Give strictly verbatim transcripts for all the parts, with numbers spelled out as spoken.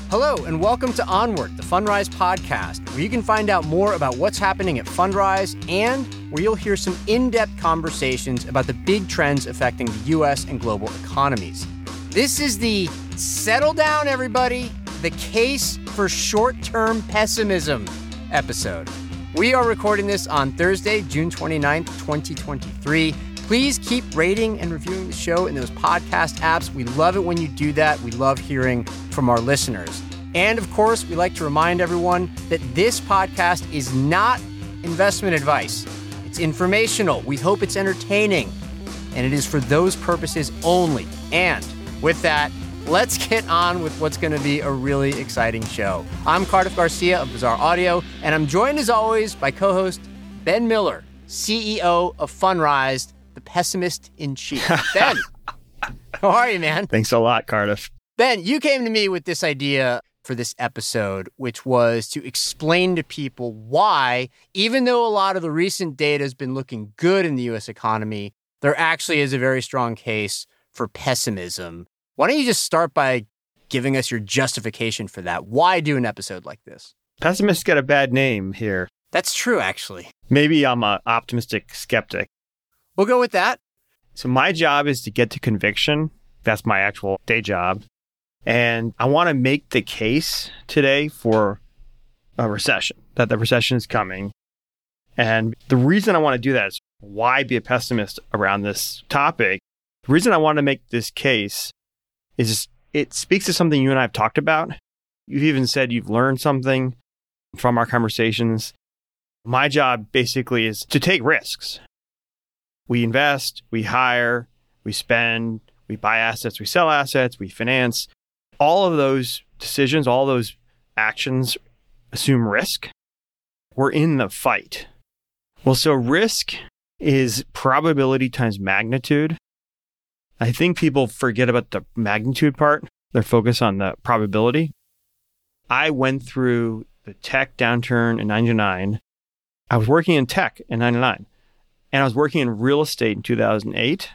Hello, and welcome to Onward, the Fundrise podcast, where you can find out more about what's happening at Fundrise and where you'll hear some in-depth conversations about the big trends affecting the U S and global economies. This is the settle down, everybody, the case for short-term pessimism episode. We are recording this on Thursday, June twenty-ninth, twenty twenty-three. Please keep rating and reviewing the show in those podcast apps. We love it when you do that. We love hearing from our listeners. And of course, we like to remind everyone that this podcast is not investment advice. It's informational. We hope it's entertaining. And it is for those purposes only. And with that, let's get on with what's going to be a really exciting show. I'm Cardiff Garcia of Bazaar Audio, and I'm joined as always by co-host Ben Miller, C E O of Fundrise, the pessimist in chief. Ben, how are you, man? Thanks a lot, Cardiff. Ben, you came to me with this idea for this episode, which was to explain to people why, even though a lot of the recent data has been looking good in the U S economy, there actually is a very strong case for pessimism. Why don't you just start by giving us your justification for that? Why do an episode like this? Pessimists get a bad name here. That's true, actually. Maybe I'm an optimistic skeptic. We'll go with that. So my job is to get to conviction. That's my actual day job. And I want to make the case today for a recession, that the recession is coming. And the reason I want to do that is why be a pessimist around this topic? The reason I want to make this case is it speaks to something you and I have talked about. You've even said you've learned something from our conversations. My job basically is to take risks. We invest, we hire, we spend, we buy assets, we sell assets, we finance. All of those decisions, all those actions assume risk. We're in the fight. Well, so risk is probability times magnitude. I think people forget about the magnitude part. They're focused on the probability. I went through the tech downturn in ninety-nine. I was working in tech in ninety-nine. And I was working in real estate in two thousand eight.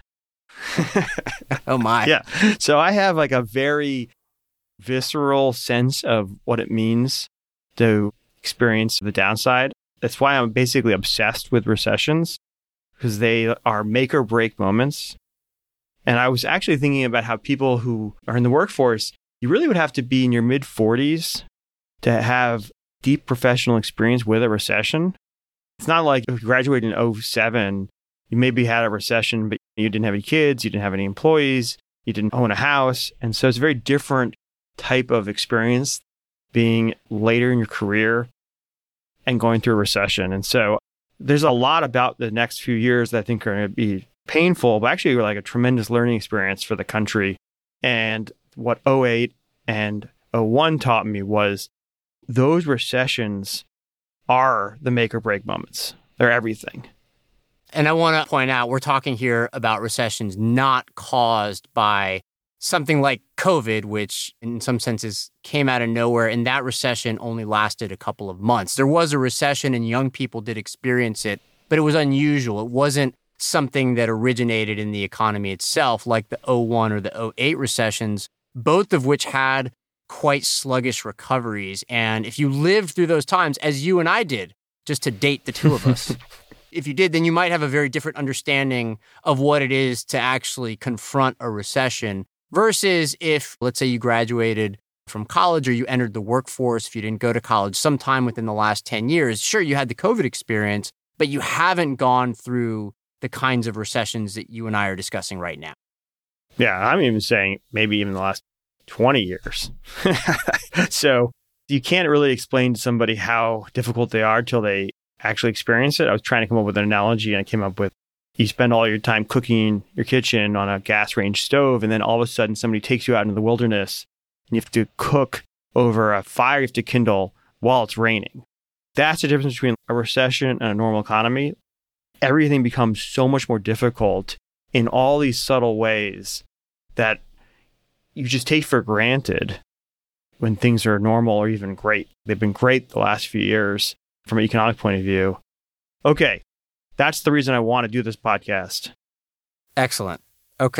Oh, my. Yeah. So I have like a very visceral sense of what it means to experience the downside. That's why I'm basically obsessed with recessions, because they are make or break moments. And I was actually thinking about how people who are in the workforce, you really would have to be in your mid forties to have deep professional experience with a recession. It's not like if you graduated in oh seven, you maybe had a recession, but you didn't have any kids, you didn't have any employees, you didn't own a house. And so it's a very different type of experience being later in your career and going through a recession. And so there's a lot about the next few years that I think are going to be painful, but actually like a tremendous learning experience for the country. And what oh eight and oh one taught me was those recessions are the make or break moments. They're everything. And I want to point out, we're talking here about recessions not caused by something like COVID, which in some senses came out of nowhere. And that recession only lasted a couple of months. There was a recession and young people did experience it, but it was unusual. It wasn't something that originated in the economy itself, like the oh one or the oh eight recessions, both of which had quite sluggish recoveries. And if you lived through those times, as you and I did, just to date the two of us, if you did, then you might have a very different understanding of what it is to actually confront a recession versus if, let's say, you graduated from college or you entered the workforce, if you didn't go to college sometime within the last ten years. Sure, you had the COVID experience, but you haven't gone through the kinds of recessions that you and I are discussing right now. Yeah, I'm even saying maybe even the last twenty years. So you can't really explain to somebody how difficult they are till they actually experience it. I was trying to come up with an analogy and I came up with you spend all your time cooking your kitchen on a gas range stove, and then all of a sudden somebody takes you out into the wilderness and you have to cook over a fire you have to kindle while it's raining. That's the difference between a recession and a normal economy. Everything becomes so much more difficult in all these subtle ways that you just take for granted when things are normal or even great. They've been great the last few years from an economic point of view. Okay, that's the reason I want to do this podcast. Excellent. Okay.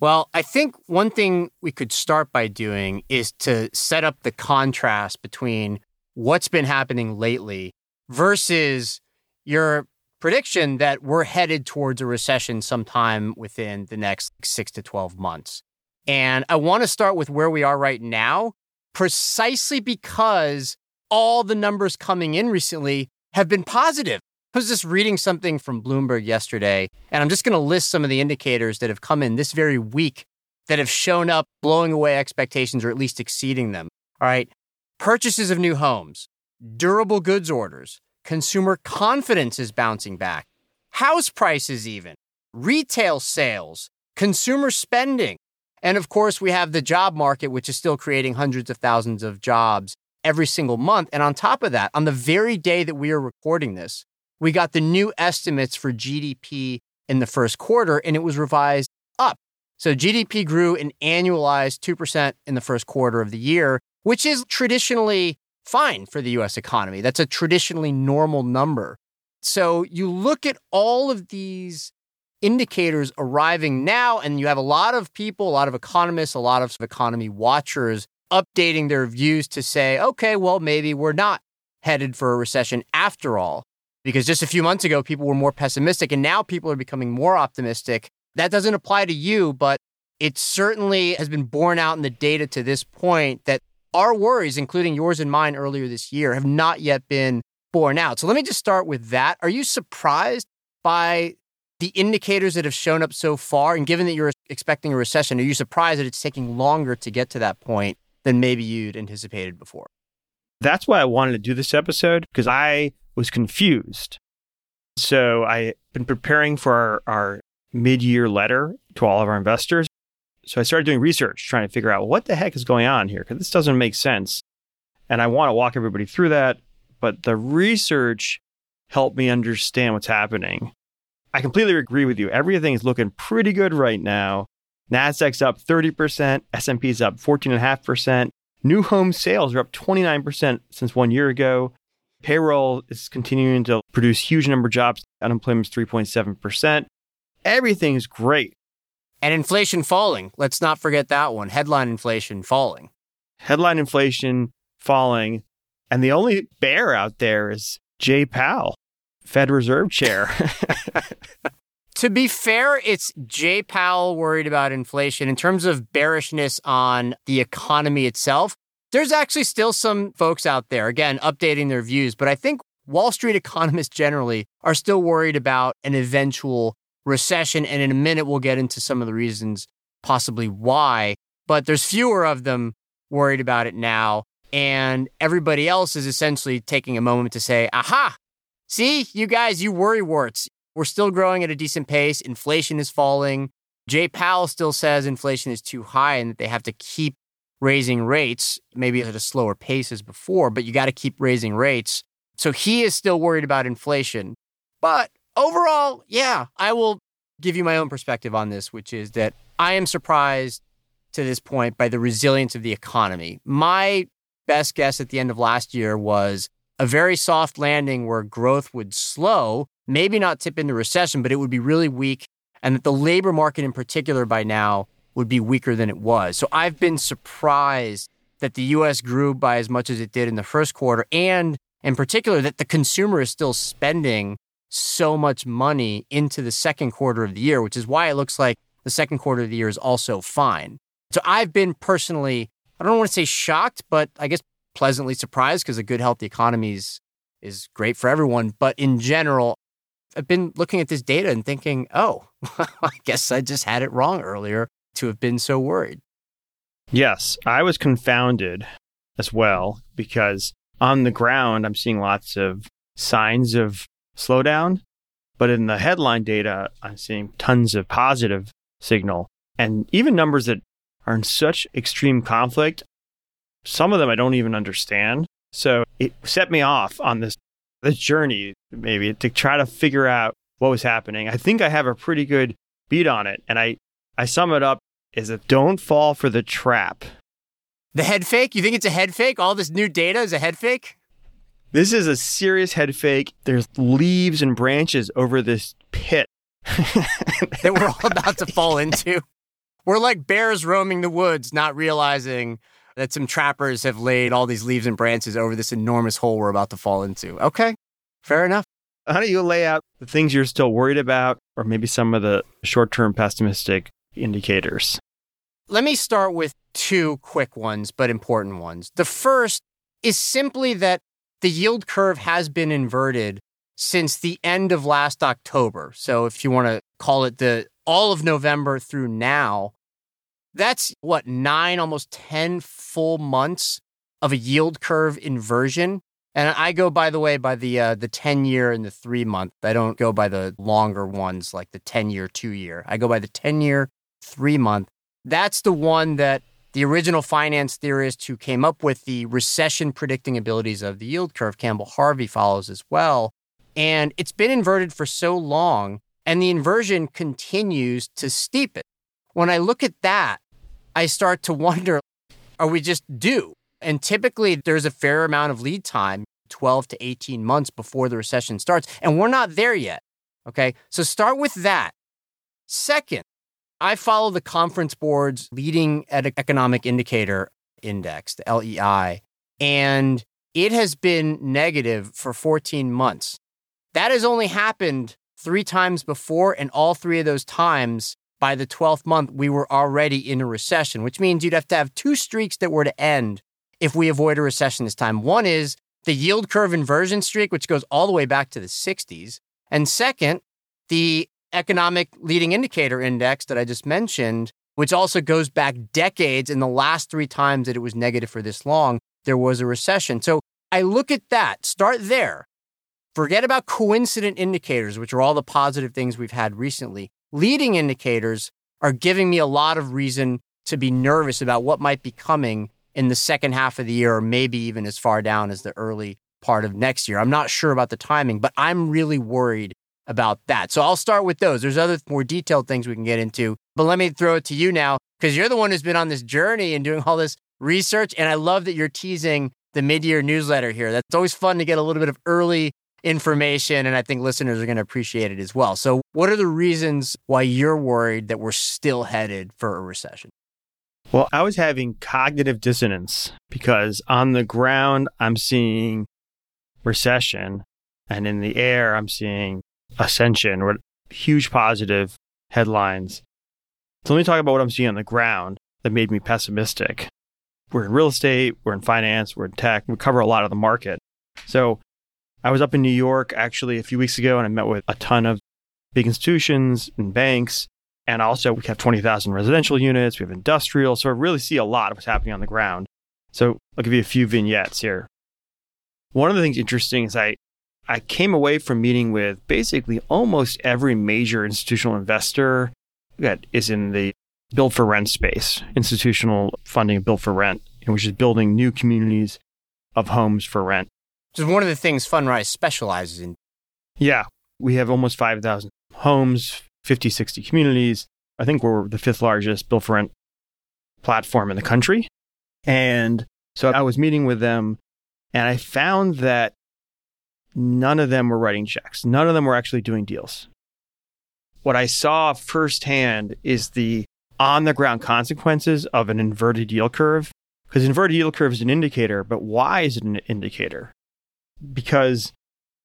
Well, I think one thing we could start by doing is to set up the contrast between what's been happening lately versus your prediction that we're headed towards a recession sometime within the next six to twelve months. And I want to start with where we are right now, precisely because all the numbers coming in recently have been positive. I was just reading something from Bloomberg yesterday, and I'm just going to list some of the indicators that have come in this very week that have shown up blowing away expectations or at least exceeding them. All right. Purchases of new homes, durable goods orders, consumer confidence is bouncing back, house prices even, retail sales, consumer spending. And of course, we have the job market, which is still creating hundreds of thousands of jobs every single month. And on top of that, on the very day that we are recording this, we got the new estimates for G D P in the first quarter, and it was revised up. So G D P grew an annualized two percent in the first quarter of the year, which is traditionally fine for the U S economy. That's a traditionally normal number. So you look at all of these indicators arriving now, and you have a lot of people, a lot of economists, a lot of economy watchers updating their views to say, okay, well, maybe we're not headed for a recession after all. Because just a few months ago, people were more pessimistic, and now people are becoming more optimistic. That doesn't apply to you, but it certainly has been borne out in the data to this point that our worries, including yours and mine earlier this year, have not yet been borne out. So let me just start with that. Are you surprised by the indicators that have shown up so far? And given that you're expecting a recession, are you surprised that it's taking longer to get to that point than maybe you'd anticipated before? That's why I wanted to do this episode, because I was confused. So I've been preparing for our, our mid-year letter to all of our investors. So I started doing research, trying to figure out what the heck is going on here, because this doesn't make sense. And I want to walk everybody through that. But the research helped me understand what's happening. I completely agree with you. Everything is looking pretty good right now. NASDAQ's up thirty percent. S and P's up fourteen point five percent. New home sales are up twenty-nine percent since one year ago. Payroll is continuing to produce huge number of jobs. Unemployment is three point seven percent. Everything is great. And inflation falling. Let's not forget that one. Headline inflation falling. Headline inflation falling. And the only bear out there is Jay Powell, Fed Reserve Chair. To be fair, it's Jay Powell worried about inflation. In terms of bearishness on the economy itself, there's actually still some folks out there, again, updating their views. But I think Wall Street economists generally are still worried about an eventual recession. And in a minute, we'll get into some of the reasons possibly why. But there's fewer of them worried about it now. And everybody else is essentially taking a moment to say, aha, see, you guys, you worry warts. We're still growing at a decent pace. Inflation is falling. Jay Powell still says inflation is too high and that they have to keep raising rates, maybe at a slower pace as before, but you got to keep raising rates. So he is still worried about inflation. But overall, yeah, I will give you my own perspective on this, which is that I am surprised to this point by the resilience of the economy. My best guess at the end of last year was a very soft landing where growth would slow, maybe not tip into recession, but it would be really weak, and that the labor market in particular by now would be weaker than it was. So I've been surprised that the U S grew by as much as it did in the first quarter, and in particular that the consumer is still spending so much money into the second quarter of the year, which is why it looks like the second quarter of the year is also fine. So I've been personally, I don't want to say shocked, but I guess pleasantly surprised, because a good, healthy economy is, is great for everyone. But in general, I've been looking at this data and thinking, oh, I guess I just had it wrong earlier to have been so worried. Yes, I was confounded as well, because on the ground, I'm seeing lots of signs of slowdown. But in the headline data, I'm seeing tons of positive signal, and even numbers that are in such extreme conflict. Some of them I don't even understand. So it set me off on this, this journey, maybe, to try to figure out what was happening. I think I have a pretty good beat on it. And I, I sum it up as a don't fall for the trap. The head fake? You think it's a head fake? All this new data is a head fake? This is a serious head fake. There's leaves and branches over this pit that we're all about to fall into. We're like bears roaming the woods, not realizing that some trappers have laid all these leaves and branches over this enormous hole we're about to fall into. Okay, fair enough. How do you lay out the things you're still worried about, or maybe some of the short-term pessimistic indicators? Let me start with two quick ones, but important ones. The first is simply that the yield curve has been inverted since the end of last October. So if you want to call it the all of November through now, that's what, nine, almost ten full months of a yield curve inversion. And I go, by the way, by the uh, the ten-year and the three-month. I don't go by the longer ones like the ten-year, two-year. I go by the ten-year, three-month. That's the one that the original finance theorist who came up with the recession predicting abilities of the yield curve, Campbell Harvey, follows as well. And it's been inverted for so long, and the inversion continues to steepen. When I look at that, I start to wonder, are we just due? And typically, there's a fair amount of lead time, twelve to eighteen months before the recession starts, and we're not there yet, okay? So start with that. Second, I follow the Conference Board's leading economic indicator index, the L E I, and it has been negative for fourteen months. That has only happened three times before, and all three of those times, by the twelfth month, we were already in a recession, which means you'd have to have two streaks that were to end if we avoid a recession this time. One is the yield curve inversion streak, which goes all the way back to the sixties. And second, the economic leading indicator index that I just mentioned, which also goes back decades. And the last three times that it was negative for this long, there was a recession. So I look at that, start there. Forget about coincident indicators, which are all the positive things we've had recently. Leading indicators are giving me a lot of reason to be nervous about what might be coming in the second half of the year, or maybe even as far down as the early part of next year. I'm not sure about the timing, but I'm really worried about that. So I'll start with those. There's other more detailed things we can get into, but let me throw it to you now, because you're the one who's been on this journey and doing all this research. And I love that you're teasing the mid-year newsletter here. That's always fun to get a little bit of early information, and I think listeners are going to appreciate it as well. So what are the reasons why you're worried that we're still headed for a recession? Well, I was having cognitive dissonance because on the ground, I'm seeing recession, and in the air, I'm seeing ascension, or huge positive headlines. So let me talk about what I'm seeing on the ground that made me pessimistic. We're in real estate, we're in finance, we're in tech, we cover a lot of the market. So I was up in New York actually a few weeks ago, and I met with a ton of big institutions and banks. And also, we have twenty thousand residential units, we have industrial. So I really see a lot of what's happening on the ground. So I'll give you a few vignettes here. One of the things interesting is I, I came away from meeting with basically almost every major institutional investor that is in the build for rent space, institutional funding of build for rent, which is building new communities of homes for rent. Which is one of the things Fundrise specializes in. Yeah, we have almost five thousand homes, fifty, sixty communities. I think we're the fifth largest build for rent platform in the country. And so I was meeting with them, and I found that none of them were writing checks. None of them were actually doing deals. What I saw firsthand is the on-the-ground consequences of an inverted yield curve. Because inverted yield curve is an indicator, but why is it an indicator? Because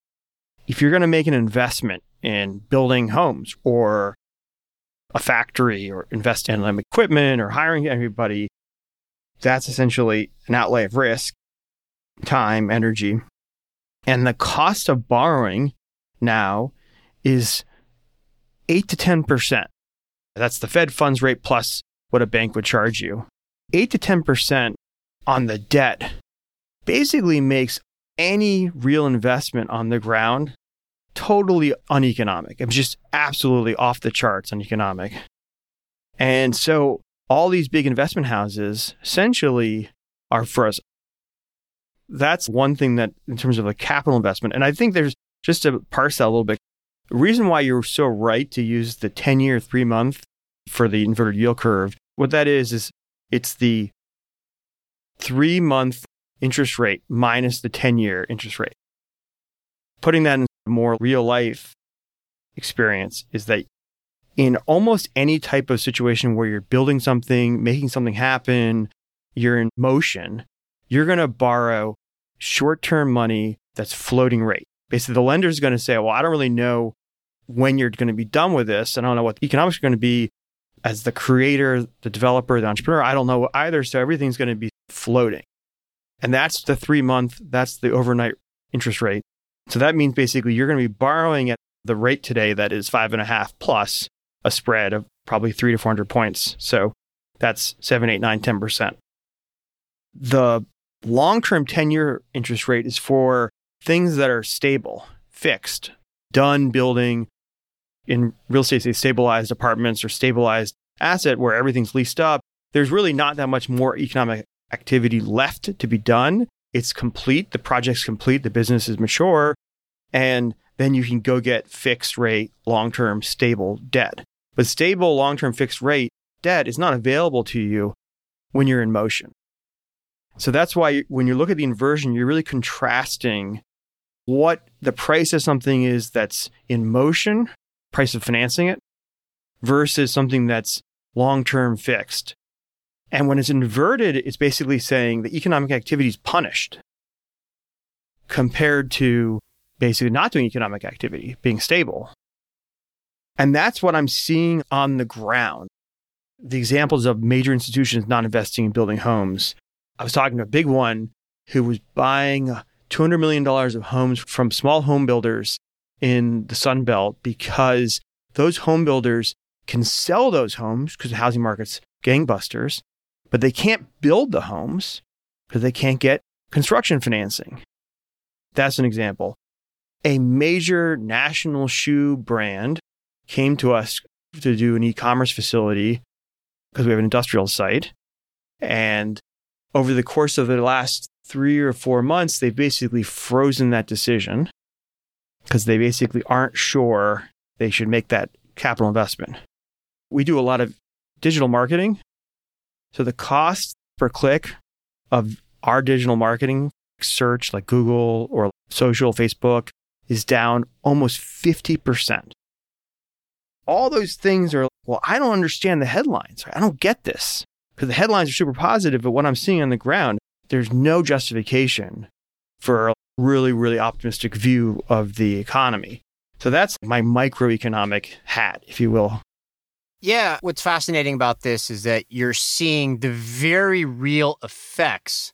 if you're going to make an investment in building homes or a factory or invest in um, equipment or hiring everybody, that's essentially an outlay of risk, time, energy. And the cost of borrowing now is eight to ten percent. That's the Fed funds rate plus what a bank would charge you. eight to ten percent on the debt basically makes any real investment on the ground totally uneconomic. It's just absolutely off the charts uneconomic. And so all these big investment houses essentially are frozen. That's one thing that in terms of a capital investment. And I think there's, just to parse that a little bit, the reason why you're so right to use the ten-year, three-month for the inverted yield curve, what that is, is it's the three-month interest rate minus the ten-year interest rate. Putting that in a more real-life experience is that in almost any type of situation where you're building something, making something happen, you're in motion, you're going to borrow short-term money that's floating rate. Basically, the lender is going to say, well, I don't really know when you're going to be done with this. I don't know what the economics are going to be. As the creator, the developer, the entrepreneur, I don't know either. So everything's going to be floating. And that's the three-month, that's the overnight interest rate. So that means basically you're going to be borrowing at the rate today that is five and a half plus a spread of probably three to four hundred points. So that's seven, eight, nine, ten percent. The long-term ten-year interest rate is for things that are stable, fixed, done building. In real estate, say stabilized apartments or stabilized asset where everything's leased up. There's really not that much more economic activity left to be done. It's complete. The project's complete. The business is mature. And then you can go get fixed rate, long-term, stable debt. But stable, long-term, fixed rate debt is not available to you when you're in motion. So that's why when you look at the inversion, you're really contrasting what the price of something is that's in motion, price of financing it, versus something that's long-term fixed. And when it's inverted, it's basically saying the economic activity is punished compared to basically not doing economic activity, being stable. And that's what I'm seeing on the ground. The examples of major institutions not investing in building homes. I was talking to a big one who was buying two hundred million dollars of homes from small home builders in the Sun Belt because those home builders can sell those homes because the housing market's gangbusters, but they can't build the homes because they can't get construction financing. That's an example. A major national shoe brand came to us to do an e-commerce facility because we have an industrial site. And over the course of the last three or four months, they've basically frozen that decision because they basically aren't sure they should make that capital investment. We do a lot of digital marketing. So the cost per click of our digital marketing search like Google or social, Facebook, is down almost fifty percent. All those things are, well, I don't understand the headlines. I don't get this because the headlines are super positive, but what I'm seeing on the ground, there's no justification for a really, really optimistic view of the economy. So that's my microeconomic hat, if you will. Yeah, what's fascinating about this is that you're seeing the very real effects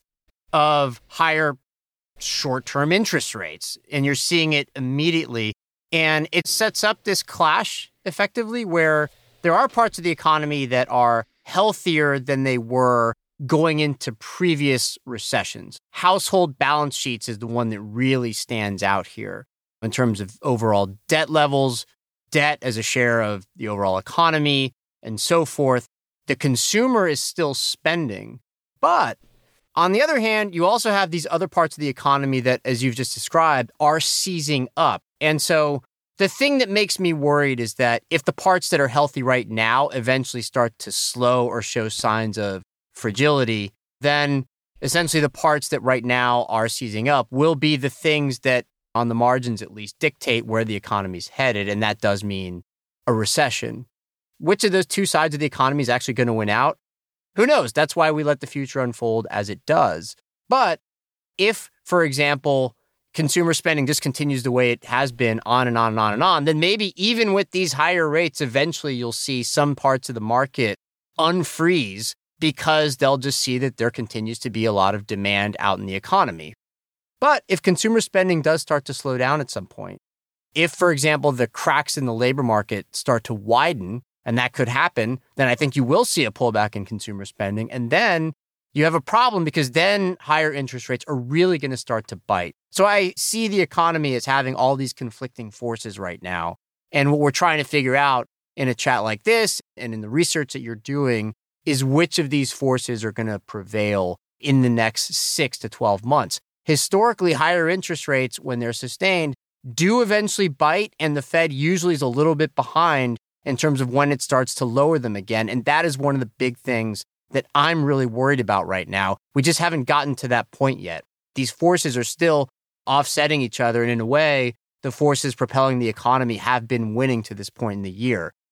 of higher short-term interest rates, and you're seeing it immediately. And it sets up this clash effectively where there are parts of the economy that are healthier than they were going into previous recessions. Household balance sheets is the one that really stands out here in terms of overall debt levels, debt as a share of the overall economy, and so forth. The consumer is still spending. But on the other hand, you also have these other parts of the economy that, as you've just described, are seizing up. And so the thing that makes me worried is that if the parts that are healthy right now eventually start to slow or show signs of fragility, then essentially the parts that right now are seizing up will be the things that, on the margins at least, dictate where the economy's headed. And that does mean a recession. Which of those two sides of the economy is actually going to win out? Who knows? That's why we let the future unfold as it does. But if, for example, consumer spending just continues the way it has been on and on and on and on, then maybe even with these higher rates, eventually you'll see some parts of the market unfreeze because they'll just see that there continues to be a lot of demand out in the economy. But if consumer spending does start to slow down at some point, if, for example, the cracks in the labor market start to widen, and that could happen, then I think you will see a pullback in consumer spending. And then you have a problem because then higher interest rates are really going to start to bite. So I see the economy as having all these conflicting forces right now. And what we're trying to figure out in a chat like this and in the research that you're doing is which of these forces are going to prevail in the next six to twelve months. Historically, higher interest rates, when they're sustained, do eventually bite, and the Fed usually is a little bit behind in terms of when it starts to lower them again. And that is one of the big things that I'm really worried about right now. We just haven't gotten to that point yet. These forces are still offsetting each other. And in a way, the forces propelling the economy have been winning to this point in the year.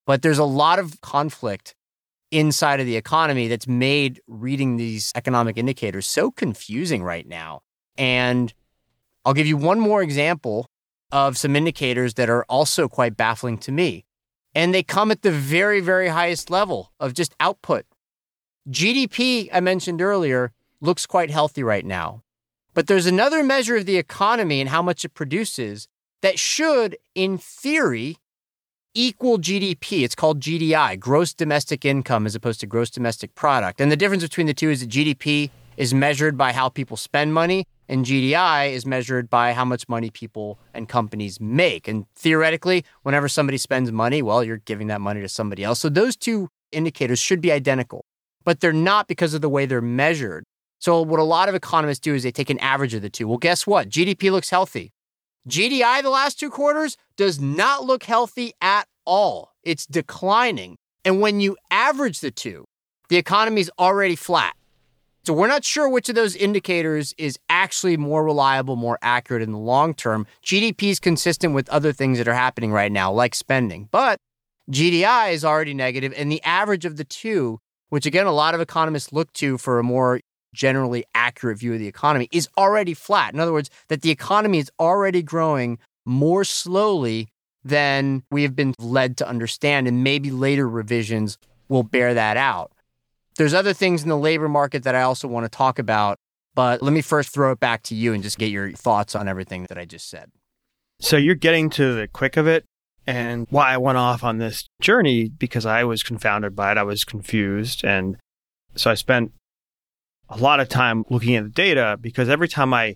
But there's a lot of conflict inside of the economy that's made reading these economic indicators so confusing right now. And I'll give you one more example of some indicators that are also quite baffling to me. And they come at the very, very highest level of just output. G D P, I mentioned earlier, looks quite healthy right now. But there's another measure of the economy and how much it produces that should, in theory, equal G D P. It's called G D I, gross domestic income, as opposed to gross domestic product. And the difference between the two is that G D P is measured by how people spend money, and G D I is measured by how much money people and companies make. And theoretically, whenever somebody spends money, well, you're giving that money to somebody else. So those two indicators should be identical, but they're not because of the way they're measured. So what a lot of economists do is they take an average of the two. Well, guess what? G D P looks healthy. G D I the last two quarters does not look healthy at all. It's declining. And when you average the two, the economy is already flat. So we're not sure which of those indicators is actually more reliable, more accurate in the long term. G D P is consistent with other things that are happening right now, like spending. But G D I is already negative, and the average of the two, which again, a lot of economists look to for a more generally accurate view of the economy, is already flat. In other words, that the economy is already growing more slowly than we have been led to understand, and maybe later revisions will bear that out. There's other things in the labor market that I also want to talk about, but let me first throw it back to you and just get your thoughts on everything that I just said. So you're getting to the quick of it, and why I went off on this journey, because I was confounded by it. I was confused. And so I spent a lot of time looking at the data, because every time I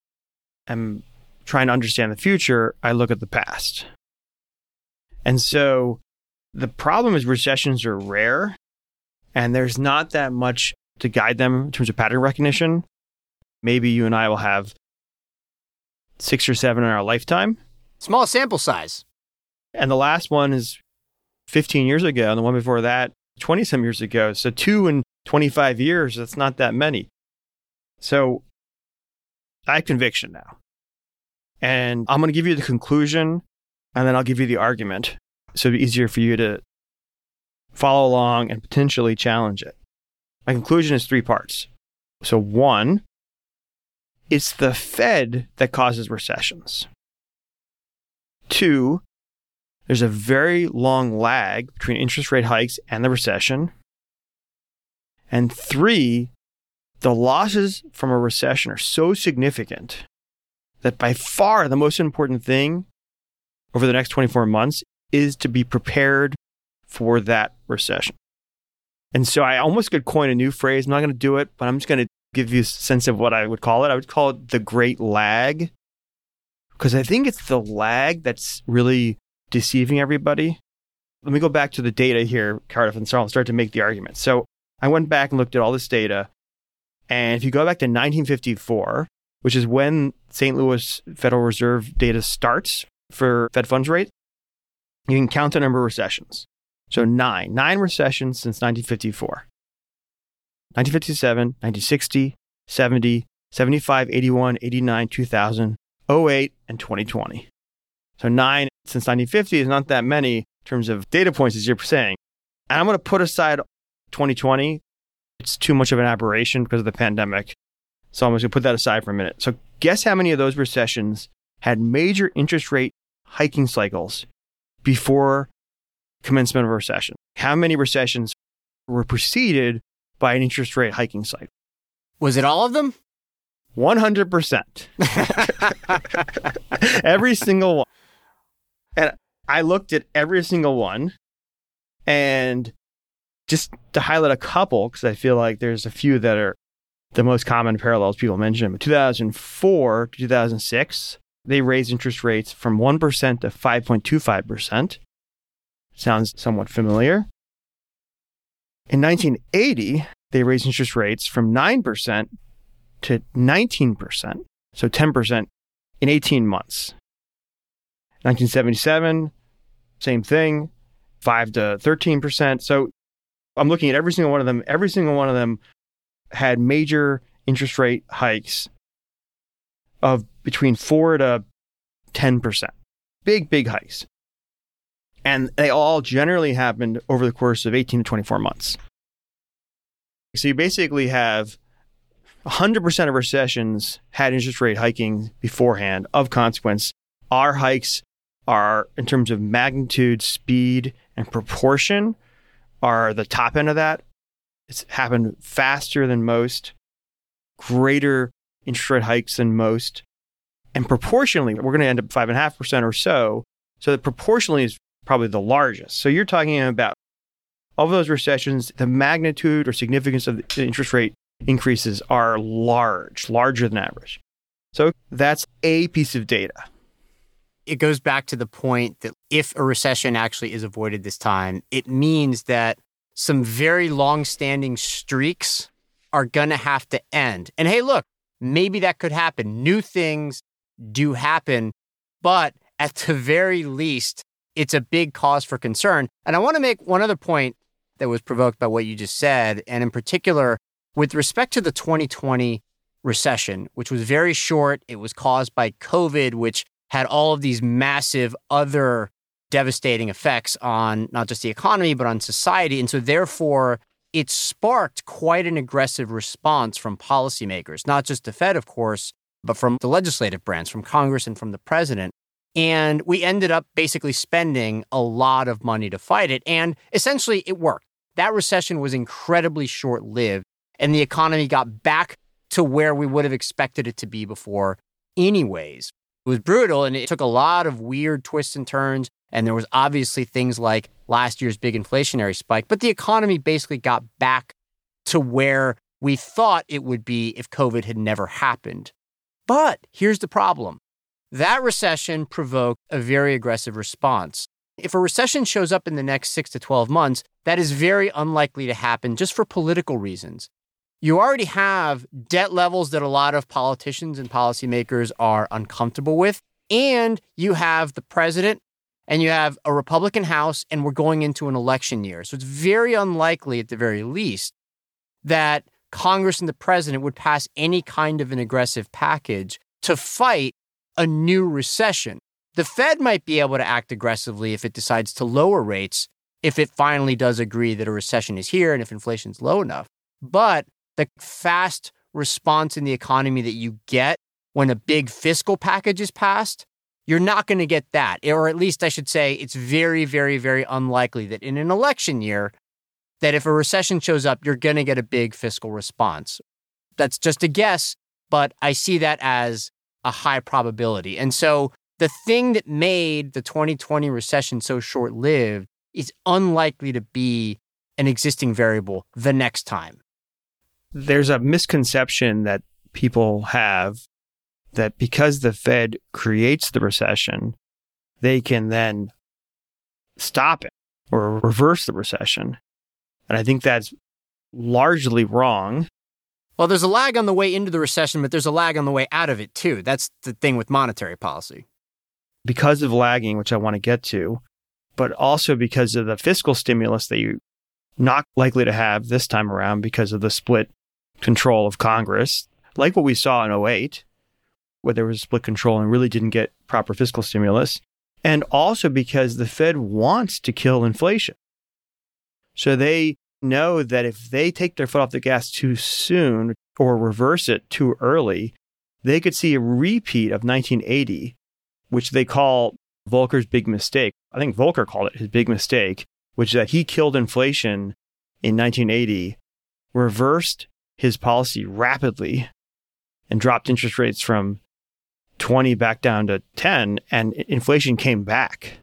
am trying to understand the future, I look at the past. And so the problem is recessions are rare, and there's not that much to guide them in terms of pattern recognition. Maybe you and I will have six or seven in our lifetime. Small sample size. And the last one is fifteen years ago, and the one before that, twenty-some years ago. So two in twenty-five years, that's not that many. So I have conviction now. And I'm going to give you the conclusion, and then I'll give you the argument, so it'll be easier for you to follow along and potentially challenge it. My conclusion is three parts. So one, it's the Fed that causes recessions. Two, there's a very long lag between interest rate hikes and the recession. And three, the losses from a recession are so significant that by far the most important thing over the next twenty-four months is to be prepared for that recession. And so I almost could coin a new phrase. I'm not going to do it, but I'm just going to give you a sense of what I would call it. I would call it the great lag, because I think it's the lag that's really deceiving everybody. Let me go back to the data here, Cardiff, and so I'll start to make the argument. So I went back and looked at all this data. And if you go back to nineteen fifty-four, which is when Saint Louis Federal Reserve data starts for Fed funds rate, you can count the number of recessions. So nine, nine recessions since nineteen fifty-four. nineteen fifty-seven, nineteen sixty, seventy, seventy-five, eighty-one, eighty-nine, two thousand, oh eight, and twenty twenty. So nine since nineteen fifty is not that many in terms of data points, as you're saying. And I'm going to put aside twenty twenty. It's too much of an aberration because of the pandemic. So I'm just going to put that aside for a minute. So guess how many of those recessions had major interest rate hiking cycles before commencement of a recession? How many recessions were preceded by an interest rate hiking cycle? Was it all of them? one hundred percent. Every single one. And I looked at every single one, and just to highlight a couple, because I feel like there's a few that are the most common parallels people mention. But two thousand four to two thousand six, they raised interest rates from one percent to five point two five percent. Sounds somewhat familiar. In nineteen eighty, they raised interest rates from nine percent to nineteen percent, so ten percent in eighteen months. nineteen seventy-seven, same thing, five to thirteen percent. So I'm looking at every single one of them. Every single one of them had major interest rate hikes of between four to ten percent. Big, big hikes. And they all generally happened over the course of eighteen to twenty-four months. So you basically have one hundred percent of recessions had interest rate hiking beforehand of consequence. Our hikes are, in terms of magnitude, speed, and proportion, are the top end of that. It's happened faster than most, greater interest rate hikes than most. And proportionally, we're going to end up five point five percent or so. So that proportionally is probably the largest. So you're talking about, of those recessions, the magnitude or significance of the interest rate increases are large, larger than average. So that's a piece of data. It goes back to the point that if a recession actually is avoided this time, it means that some very long-standing streaks are going to have to end. And hey, look, maybe that could happen. New things do happen, but at the very least, it's a big cause for concern. And I want to make one other point that was provoked by what you just said, and in particular, with respect to the twenty twenty recession, which was very short. It was caused by COVID, which had all of these massive other devastating effects on not just the economy, but on society. And so therefore, it sparked quite an aggressive response from policymakers, not just the Fed, of course, but from the legislative branch, from Congress and from the president. And we ended up basically spending a lot of money to fight it. And essentially, it worked. That recession was incredibly short-lived, and the economy got back to where we would have expected it to be before anyways. It was brutal, and it took a lot of weird twists and turns, and there was obviously things like last year's big inflationary spike, but the economy basically got back to where we thought it would be if COVID had never happened. But here's the problem. That recession provoked a very aggressive response. If a recession shows up in the next six to twelve months, that is very unlikely to happen just for political reasons. You already have debt levels that a lot of politicians and policymakers are uncomfortable with, and you have the president, and you have a Republican House, and we're going into an election year. So it's very unlikely, at the very least, that Congress and the president would pass any kind of an aggressive package to fight a new recession. The Fed might be able to act aggressively if it decides to lower rates, if it finally does agree that a recession is here and if inflation's low enough. But the fast response in the economy that you get when a big fiscal package is passed, you're not going to get that. Or at least I should say it's very, very, very unlikely that in an election year, that if a recession shows up, you're going to get a big fiscal response. That's just a guess, but I see that as a high probability. And so the thing that made the twenty twenty recession so short-lived is unlikely to be an existing variable the next time. There's a misconception that people have that because the Fed creates the recession, they can then stop it or reverse the recession. And I think that's largely wrong. Well, there's a lag on the way into the recession, but there's a lag on the way out of it, too. That's the thing with monetary policy. Because of lagging, which I want to get to, but also because of the fiscal stimulus that you're not likely to have this time around because of the split control of Congress, like what we saw in oh eight, where there was split control and really didn't get proper fiscal stimulus, and also because the Fed wants to kill inflation. So they know that if they take their foot off the gas too soon or reverse it too early, they could see a repeat of nineteen eighty, which they call Volcker's big mistake. I think Volcker called it his big mistake, which is that he killed inflation in nineteen eighty, reversed his policy rapidly, and dropped interest rates from twenty back down to ten, and inflation came back.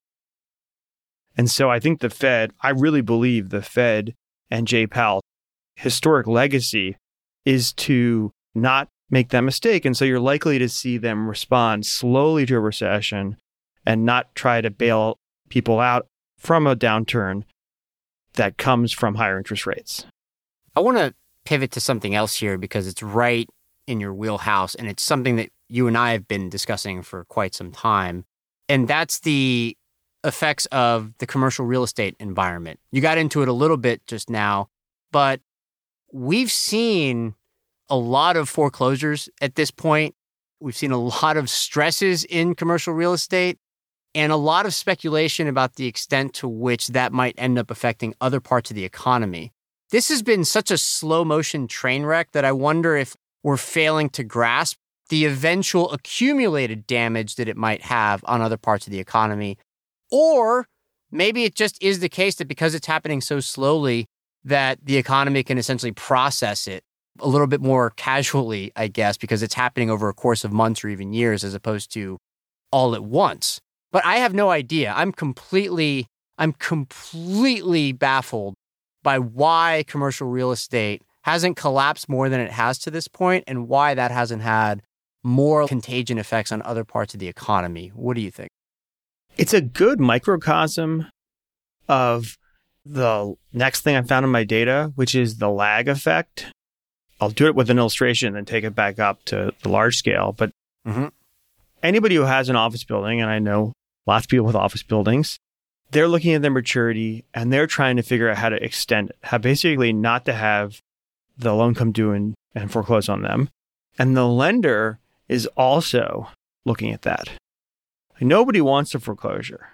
And so I think the Fed, I really believe the Fed and Jay Powell's historic legacy is to not make that mistake. And so you're likely to see them respond slowly to a recession and not try to bail people out from a downturn that comes from higher interest rates. I want to pivot to something else here because it's right in your wheelhouse, and it's something that you and I have been discussing for quite some time. And that's the effects of the commercial real estate environment. You got into it a little bit just now, but we've seen a lot of foreclosures at this point. We've seen a lot of stresses in commercial real estate. and a lot of speculation about the extent to which that might end up affecting other parts of the economy. This has been such a slow motion train wreck that I wonder if we're failing to grasp the eventual accumulated damage that it might have on other parts of the economy. Or maybe it just is the case that because it's happening so slowly that the economy can essentially process it a little bit more casually, I guess, because it's happening over a course of months or even years as opposed to all at once. But I have no idea. I'm completely, I'm completely baffled by why commercial real estate hasn't collapsed more than it has to this point and why that hasn't had more contagion effects on other parts of the economy. What do you think? It's a good microcosm of the next thing I found in my data, which is the lag effect. I'll do it with an illustration and then take it back up to the large scale. But mm-hmm. anybody who has an office building, and I know lots of people with office buildings, they're looking at their maturity and they're trying to figure out how to extend it, how basically not to have the loan come due and, and foreclose on them. And the lender is also looking at that. Nobody wants a foreclosure.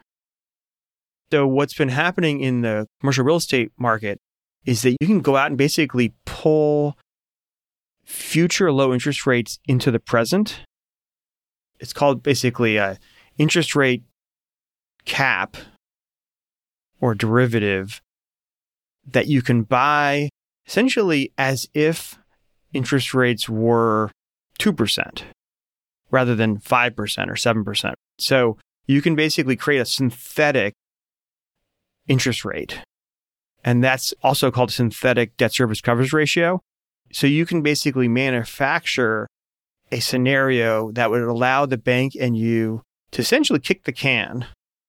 So what's been happening in the commercial real estate market is that you can go out and basically pull future low interest rates into the present. It's called basically a interest rate cap or derivative that you can buy essentially as if interest rates were two percent rather than five percent or seven percent. So you can basically create a synthetic interest rate. And that's also called synthetic debt service coverage ratio. So you can basically manufacture a scenario that would allow the bank and you to essentially kick the can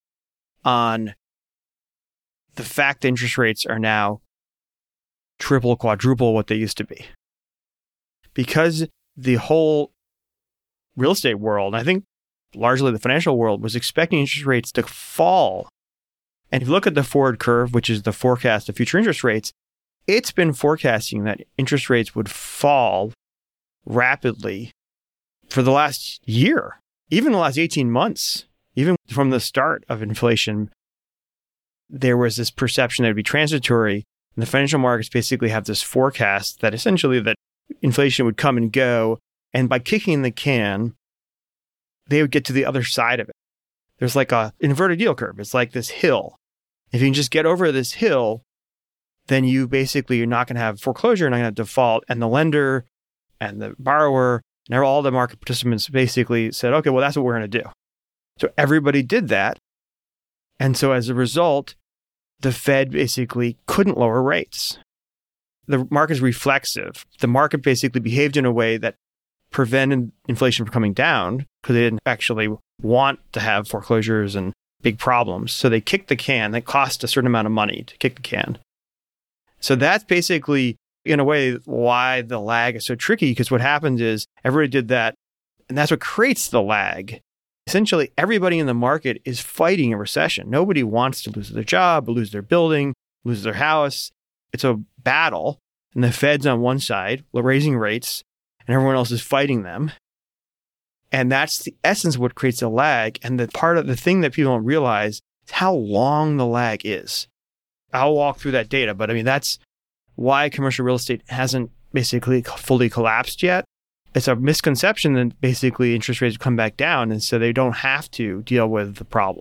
on the fact that interest rates are now triple, quadruple what they used to be. Because the whole real estate world, I think largely the financial world, was expecting interest rates to fall. And if you look at the forward curve, which is the forecast of future interest rates, it's been forecasting that interest rates would fall rapidly for the last year, even the last eighteen months, even from the start of inflation. There was this perception that it would be transitory. And the financial markets basically have this forecast that essentially that inflation would come and go. And by kicking the can, they would get to the other side of it. There's like a inverted yield curve. It's like this hill. If you can just get over this hill, then you basically, you're not going to have foreclosure, you're not going to have default. And the lender and the borrower and all the market participants basically said, okay, well, that's what we're going to do. So everybody did that. And so as a result, the Fed basically couldn't lower rates. The market is reflexive. The market basically behaved in a way that prevented inflation from coming down because they didn't actually want to have foreclosures and big problems. So they kicked the can. That cost a certain amount of money to kick the can. So that's basically, in a way, why the lag is so tricky, because what happens is everybody did that, and that's what creates the lag. Essentially, everybody in the market is fighting a recession. Nobody wants to lose their job, lose their building, lose their house. It's a battle, and the Fed's on one side, raising rates, and everyone else is fighting them. And that's the essence of what creates a lag. And the part of the thing that people don't realize is how long the lag is. I'll walk through that data, but I mean, that's why commercial real estate hasn't basically fully collapsed yet. It's a misconception that basically interest rates come back down, and so they don't have to deal with the problem.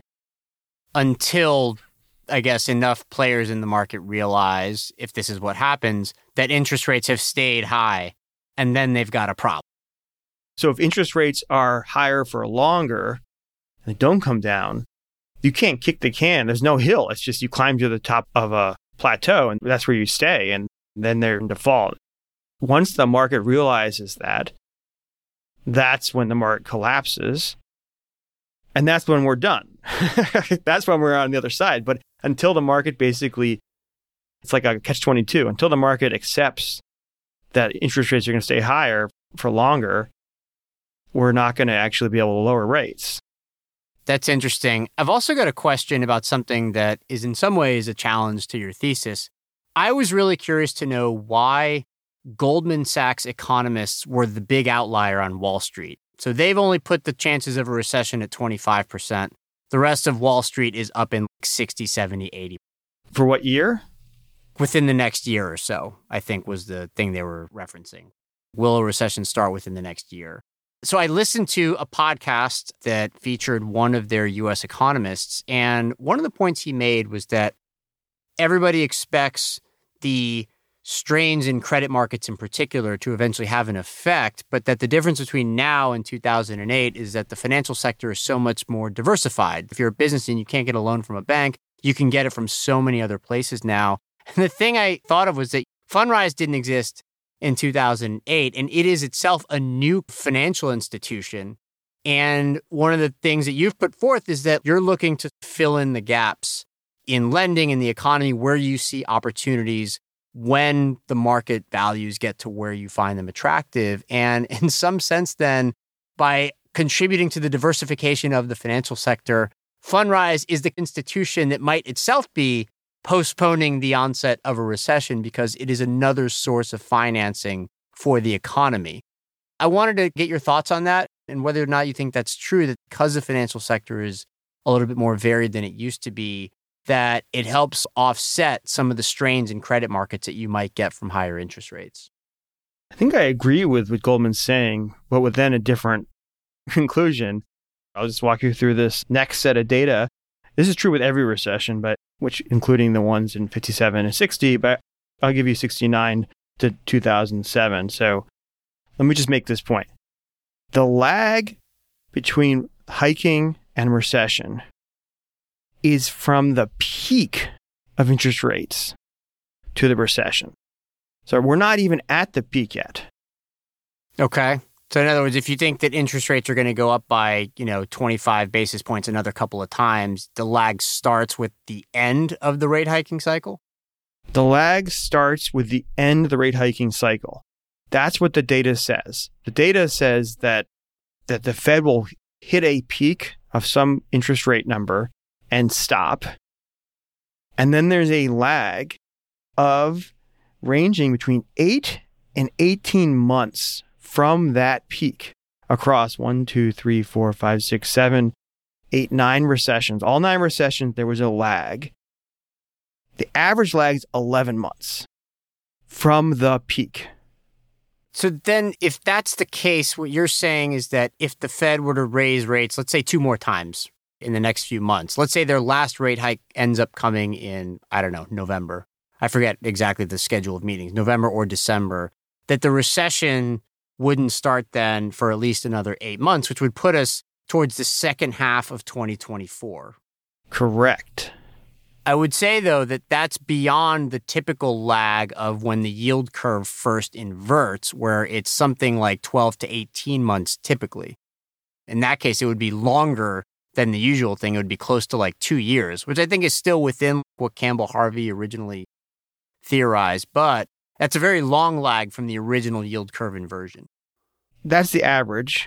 Until, I guess, enough players in the market realize, if this is what happens, that interest rates have stayed high, and then they've got a problem. So if interest rates are higher for longer and they don't come down, you can't kick the can. There's no hill. It's just you climb to the top of a plateau, and that's where you stay, and then they're in default. Once the market realizes that, that's when the market collapses, and that's when we're done. That's when we're on the other side. But until the market basically, it's like a catch twenty-two. Until the market accepts that interest rates are going to stay higher for longer, we're not going to actually be able to lower rates. That's interesting. I've also got a question about something that is in some ways a challenge to your thesis. I was really curious to know why Goldman Sachs economists were the big outlier on Wall Street. So they've only put the chances of a recession at twenty-five percent. The rest of Wall Street is up in sixty, seventy, eighty. For what year? Within the next year or so, I think was the thing they were referencing. Will a recession start within the next year? So I listened to a podcast that featured one of their U S economists, and one of the points he made was that everybody expects the strains in credit markets in particular to eventually have an effect, but that the difference between now and two thousand eight is that the financial sector is so much more diversified. If you're a business and you can't get a loan from a bank, you can get it from so many other places now. And the thing I thought of was that Fundrise didn't exist in two thousand eight, and it is itself a new financial institution. And one of the things that you've put forth is that you're looking to fill in the gaps in lending in the economy where you see opportunities when the market values get to where you find them attractive. And in some sense, then, by contributing to the diversification of the financial sector, Fundrise is the institution that might itself be postponing the onset of a recession because it is another source of financing for the economy. I wanted to get your thoughts on that and whether or not you think that's true, that because the financial sector is a little bit more varied than it used to be, that it helps offset some of the strains in credit markets that you might get from higher interest rates. I think I agree with what Goldman's saying, but with then a different conclusion. I'll just walk you through this next set of data. This is true with every recession, but which including the ones in fifty-seven and sixty, but I'll give you sixty-nine to two thousand seven. So let me just make this point. The lag between hiking and recession is from the peak of interest rates to the recession. So we're not even at the peak yet. Okay. So in other words, if you think that interest rates are going to go up by, you know, twenty-five basis points another couple of times, the lag starts with the end of the rate hiking cycle? The lag starts with the end of the rate hiking cycle. That's what the data says. The data says that that the Fed will hit a peak of some interest rate number and stop. And then there's a lag of ranging between eight and eighteen months from that peak across one, two, three, four, five, six, seven, eight, nine recessions. All nine recessions, there was a lag. The average lag is eleven months from the peak. So then if that's the case, what you're saying is that if the Fed were to raise rates, let's say two more times in the next few months, let's say their last rate hike ends up coming in, I don't know, November. I forget exactly the schedule of meetings, November or December, that the recession wouldn't start then for at least another eight months, which would put us towards the second half of twenty twenty-four. Correct. I would say, though, that that's beyond the typical lag of when the yield curve first inverts, where it's something like twelve to eighteen months typically. In that case, it would be longer than the usual thing. It would be close to like two years, which I think is still within what Campbell Harvey originally theorized. But that's a very long lag from the original yield curve inversion. That's the average.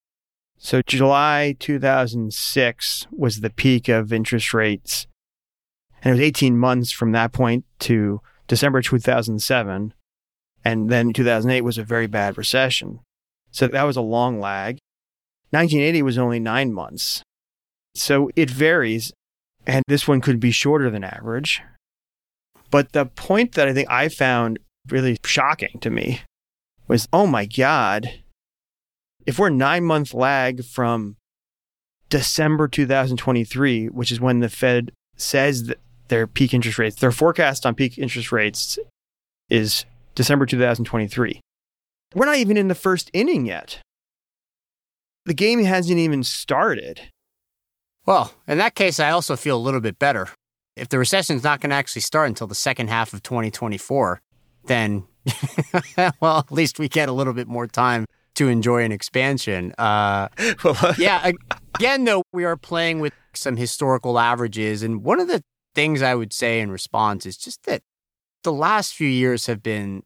So July two thousand six was the peak of interest rates. And it was eighteen months from that point to December two thousand seven. And then two thousand eight was a very bad recession. So that was a long lag. nineteen eighty was only nine months. So it varies. And this one could be shorter than average. But the point that I think I found really shocking to me was, oh my God, if we're nine month lag from December two thousand twenty-three, which is when the Fed says that their peak interest rates, their forecast on peak interest rates is December two thousand twenty-three. We're not even in the first inning yet. The game hasn't even started. Well, in that case, I also feel a little bit better. If the recession's not going to actually start until the second half of twenty twenty-four, then, well, at least we get a little bit more time to enjoy an expansion. Uh, yeah, again, though, we are playing with some historical averages. And one of the things I would say in response is just that the last few years have been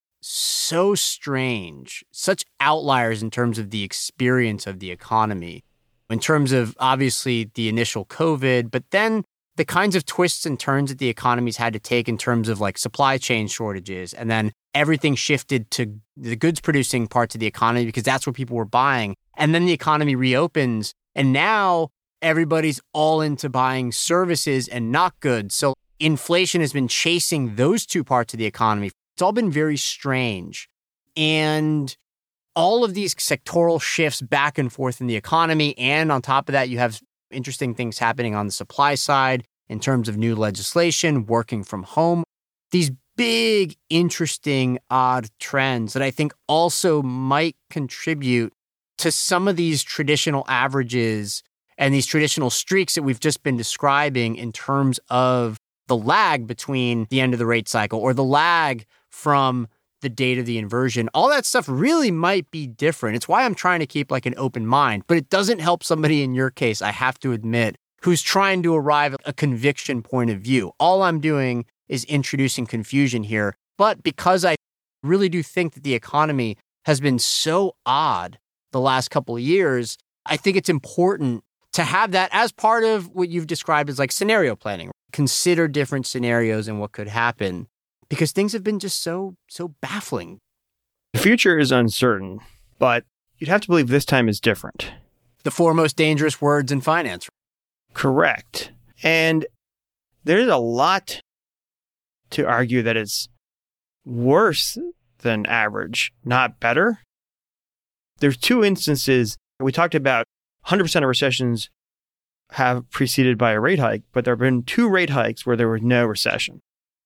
so strange, such outliers in terms of the experience of the economy, in terms of obviously the initial COVID, but then the kinds of twists and turns that the economy's had to take in terms of like supply chain shortages, and then everything shifted to the goods producing parts of the economy because that's what people were buying. And then the economy reopens. And now everybody's all into buying services and not goods. So inflation has been chasing those two parts of the economy. It's all been very strange. And all of these sectoral shifts back and forth in the economy. And on top of that, you have interesting things happening on the supply side in terms of new legislation, working from home. These big, interesting, odd trends that I think also might contribute to some of these traditional averages and these traditional streaks that we've just been describing in terms of the lag between the end of the rate cycle or the lag from the date of the inversion. All that stuff really might be different. It's why I'm trying to keep like an open mind, but it doesn't help somebody in your case, I have to admit, who's trying to arrive at a conviction point of view. All I'm doing is introducing confusion here. But because I really do think that the economy has been so odd the last couple of years, I think it's important to have that as part of what you've described as like scenario planning. Consider different scenarios and what could happen because things have been just so, so baffling. The future is uncertain, but you'd have to believe this time is different. The four most dangerous words in finance. Correct. And there's a lot to argue that it's worse than average, not better. There's two instances. We talked about one hundred percent of recessions have preceded by a rate hike, but there have been two rate hikes where there was no recession.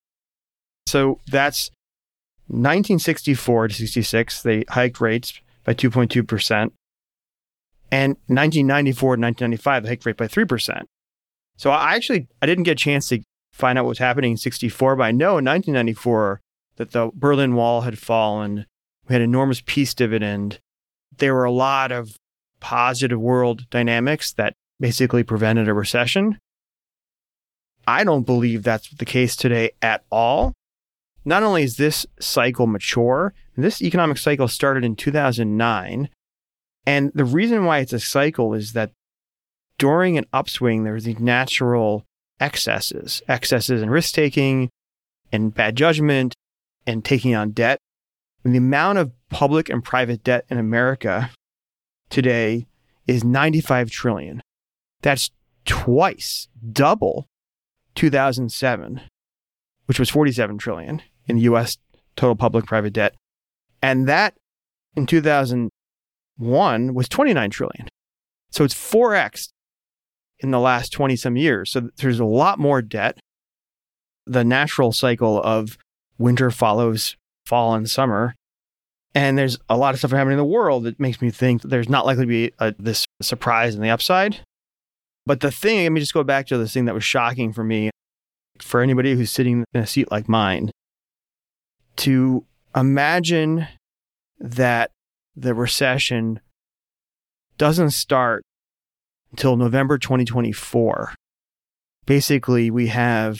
So that's nineteen sixty-four to sixty-six, they hiked rates by two point two percent. And nineteen ninety-four to nineteen ninety-five, they hiked rate by three percent. So I actually, I didn't get a chance to find out what was happening in sixty-four, but I know in nineteen ninety-four that the Berlin Wall had fallen. We had enormous peace dividend. There were a lot of positive world dynamics that basically prevented a recession. I don't believe that's the case today at all. Not only is this cycle mature, this economic cycle started in two thousand nine. And the reason why it's a cycle is that during an upswing, there's these natural excesses, excesses in risk-taking and bad judgment and taking on debt. And the amount of public and private debt in America today is ninety-five trillion dollars. That's twice, double two thousand seven, which was forty-seven trillion dollars in the U S total public-private debt. And that in two thousand one was twenty-nine trillion dollars. So it's four x in the last twenty some years. So there's a lot more debt. The natural cycle of winter follows fall and summer. And there's a lot of stuff happening in the world that makes me think that there's not likely to be a, this surprise in the upside. But the thing, let me just go back to this thing that was shocking for me, for anybody who's sitting in a seat like mine, to imagine that the recession doesn't start until November twenty twenty-four. Basically, we have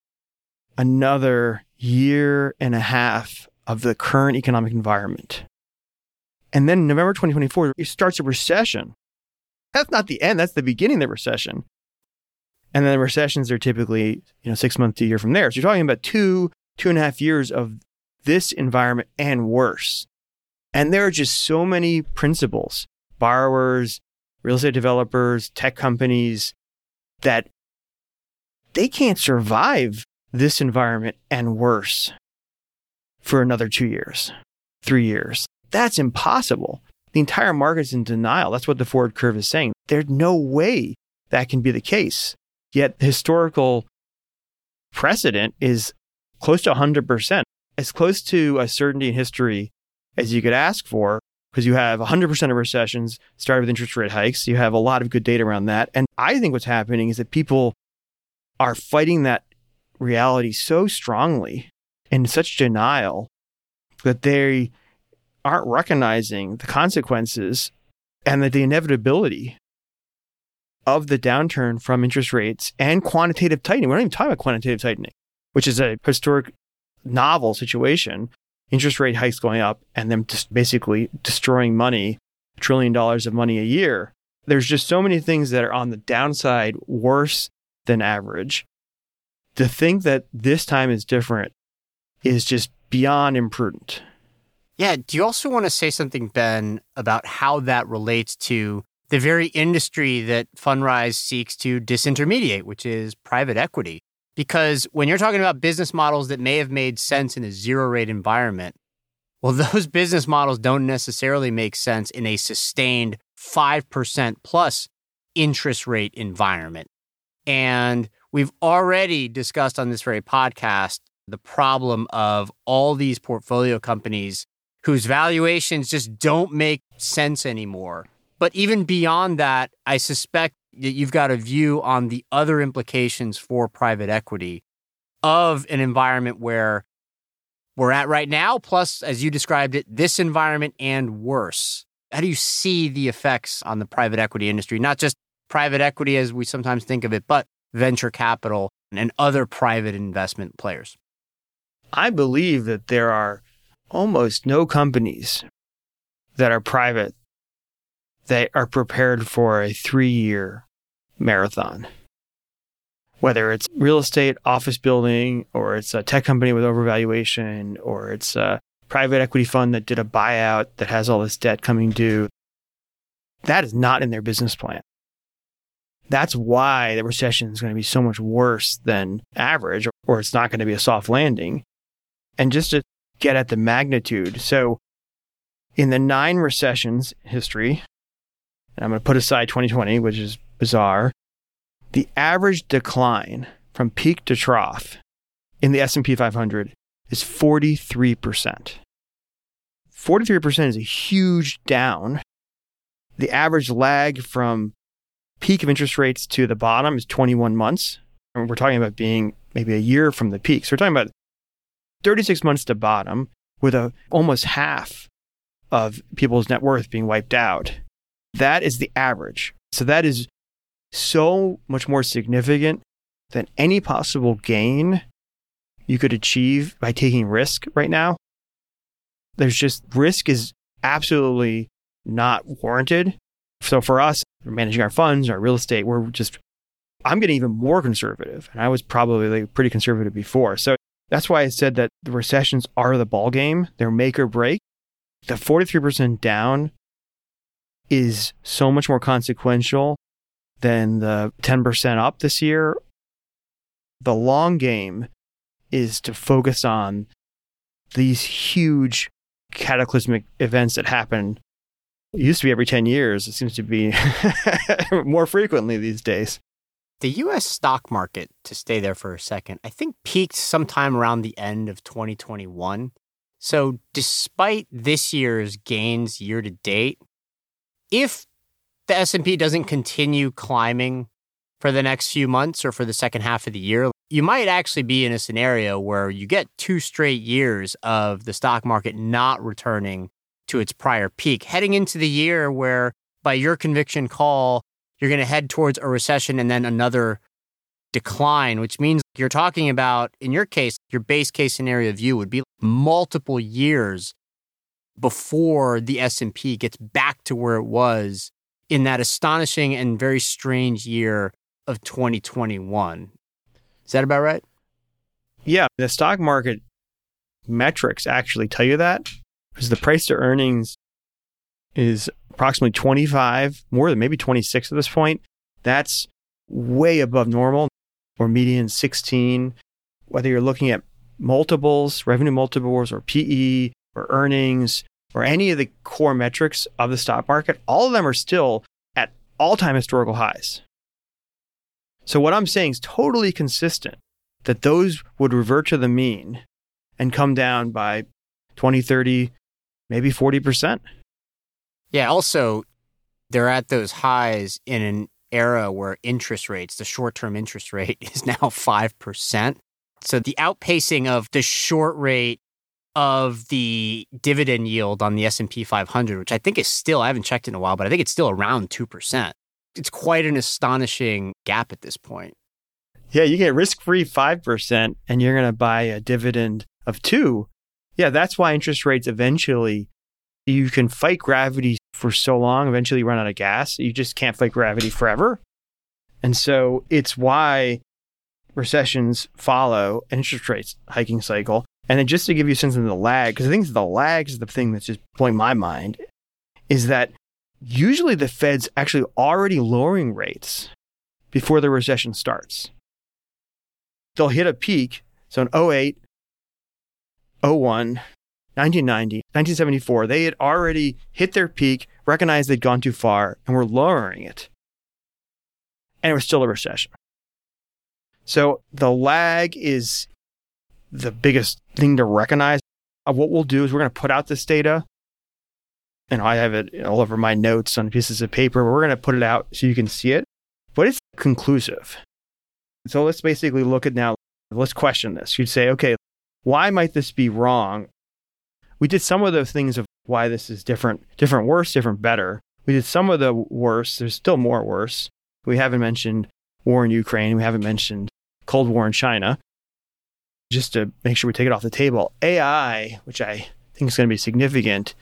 another year and a half of the current economic environment. And then November twenty twenty-four, it starts a recession. That's not the end. That's the beginning of the recession. And then the recessions are typically, you know, six months to a year from there. So you're talking about two, two and a half years of this environment and worse. And there are just so many principles, borrowers, real estate developers, tech companies, that they can't survive this environment and worse for another two years, three years. That's impossible. The entire market's in denial. That's what the forward curve is saying. There's no way that can be the case. Yet the historical precedent is close to one hundred percent, as close to a certainty in history as you could ask for, because you have one hundred percent of recessions started with interest rate hikes. You have a lot of good data around that. And I think what's happening is that people are fighting that reality so strongly in such denial that they aren't recognizing the consequences and that the inevitability of the downturn from interest rates and quantitative tightening. We're not even talking about quantitative tightening, which is a historic novel situation. Interest rate hikes going up and them just basically destroying money, a trillion dollars of money a year. There's just so many things that are on the downside worse than average. To think that this time is different is just beyond imprudent. Yeah. Do you also want to say something, Ben, about how that relates to the very industry that Fundrise seeks to disintermediate, which is private equity. Because when you're talking about business models that may have made sense in a zero rate environment, well, those business models don't necessarily make sense in a sustained five percent plus interest rate environment. And we've already discussed on this very podcast the problem of all these portfolio companies whose valuations just don't make sense anymore. But even beyond that, I suspect that you've got a view on the other implications for private equity of an environment where we're at right now, plus, as you described it, this environment and worse. How do you see the effects on the private equity industry? Not just private equity as we sometimes think of it, but venture capital and other private investment players. I believe that there are almost no companies that are private that are prepared for a three-year marathon. Whether it's real estate, office building, or it's a tech company with overvaluation, or it's a private equity fund that did a buyout that has all this debt coming due, that is not in their business plan. That's why the recession is going to be so much worse than average, or it's not going to be a soft landing. And just to get at the magnitude, so in the nine recessions history, and I'm going to put aside twenty twenty, which is bizarre, the average decline from peak to trough in the S and P five hundred is forty-three percent. forty-three percent is a huge down. The average lag from peak of interest rates to the bottom is twenty-one months. And we're talking about being maybe a year from the peak. So we're talking about thirty-six months to bottom with a, almost half of people's net worth being wiped out. That is the average. So that is so much more significant than any possible gain you could achieve by taking risk right now. There's just, risk is absolutely not warranted. So for us, we're managing our funds, our real estate, we're just, I'm getting even more conservative. And I was probably like pretty conservative before. So that's why I said that the recessions are the ball game. They're make or break. The forty-three percent down is so much more consequential than the ten percent up this year. The long game is to focus on these huge cataclysmic events that happen. It used to be every ten years. It seems to be more frequently these days. The U S stock market, to stay there for a second, I think peaked sometime around the end of twenty twenty-one. So despite this year's gains year to date, if the S and P doesn't continue climbing for the next few months or for the second half of the year, you might actually be in a scenario where you get two straight years of the stock market not returning to its prior peak, heading into the year where, by your conviction call, you're going to head towards a recession and then another decline, which means you're talking about, in your case, your base case scenario view would be multiple years before the S and P gets back to where it was in that astonishing and very strange year of twenty twenty-one. Is that about right? Yeah, the stock market metrics actually tell you that, because the price to earnings is approximately twenty-five, more than maybe twenty-six at this point. That's way above normal, or median sixteen. Whether you're looking at multiples, revenue multiples, or P E, or earnings, or any of the core metrics of the stock market, all of them are still at all-time historical highs. So what I'm saying is totally consistent that those would revert to the mean and come down by twenty, thirty, maybe forty percent. Yeah, also, they're at those highs in an era where interest rates, the short-term interest rate, is now five percent. So the outpacing of the short rate of the dividend yield on the S and P five hundred, which I think is still, I haven't checked in a while, but I think it's still around two percent. It's quite an astonishing gap at this point. Yeah, you get risk-free five percent and you're going to buy a dividend of two. Yeah, that's why interest rates eventually, you can fight gravity for so long, eventually you run out of gas. You just can't fight gravity forever. And so it's why recessions follow an interest rates hiking cycle. And then just to give you a sense of the lag, because I think the lag is the thing that's just blowing my mind, is that usually the Fed's actually already lowering rates before the recession starts. They'll hit a peak. So in oh eight, oh one, nineteen ninety, nineteen seventy-four, they had already hit their peak, recognized they'd gone too far, and were lowering it. And it was still a recession. So the lag is the biggest thing to recognize. What we'll do is we're going to put out this data, and I have it all over my notes on pieces of paper. We're going to put it out so you can see it, but it's conclusive. So let's basically look at now, let's question this. You'd say, okay, why might this be wrong? We did some of the things of why this is different, different worse, different better. We did some of the worse. There's still more worse. We haven't mentioned war in Ukraine. We haven't mentioned Cold War in China. Just to make sure we take it off the table, A I, which I think is going to be significant,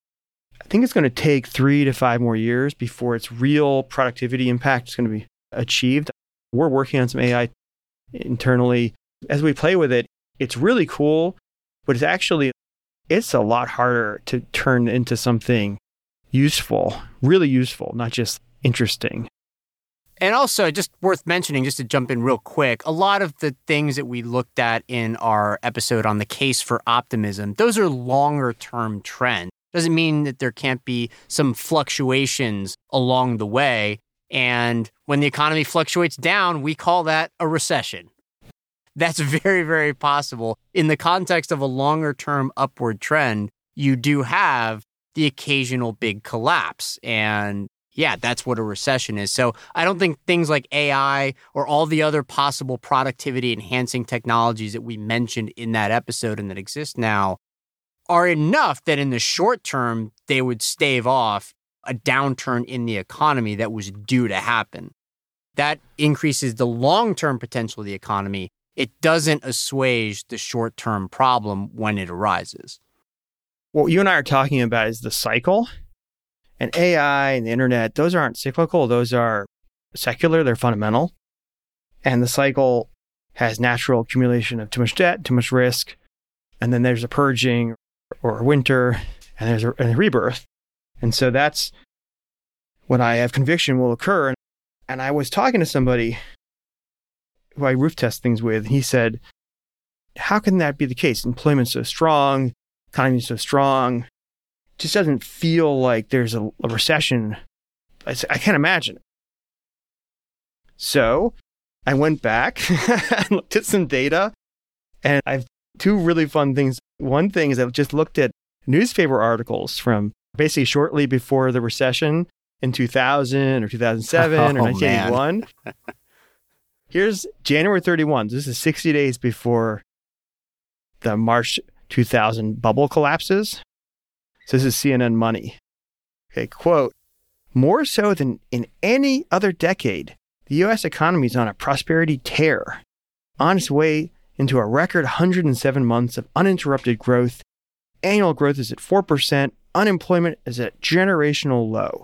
I think it's going to take three to five more years before its real productivity impact is going to be achieved. We're working on some A I internally. As we play with it, it's really cool, but it's actually, it's a lot harder to turn into something useful, really useful, not just interesting. And also, just worth mentioning, just to jump in real quick, a lot of the things that we looked at in our episode on the case for optimism, those are longer term trends. Doesn't mean that there can't be some fluctuations along the way. And when the economy fluctuates down, we call that a recession. That's very, very possible. In the context of a longer term upward trend, you do have the occasional big collapse. And yeah, that's what a recession is. So I don't think things like A I or all the other possible productivity enhancing technologies that we mentioned in that episode and that exist now are enough that in the short term, they would stave off a downturn in the economy that was due to happen. That increases the long-term potential of the economy. It doesn't assuage the short-term problem when it arises. What you and I are talking about is the cycle. And A I and the internet, those aren't cyclical. Those are secular. They're fundamental. And the cycle has natural accumulation of too much debt, too much risk. And then there's a purging or a winter, and there's a, a rebirth. And so that's what I have conviction will occur. And I was talking to somebody who I roof test things with. He said, how can that be the case? Employment's so strong, economy's so strong. Just doesn't feel like there's a, a recession. I, I can't imagine it. So I went back and looked at some data, and I have two really fun things. One thing is I just looked at newspaper articles from basically shortly before the recession in two thousand or two thousand seven oh, or nineteen eighty-one. Here's January thirty-first. This is sixty days before the March two thousand bubble collapses. So this is C N N Money. Okay, quote, more so than in any other decade, the U S economy is on a prosperity tear, on its way into a record one hundred seven months of uninterrupted growth. Annual growth is at four percent. Unemployment is at generational low.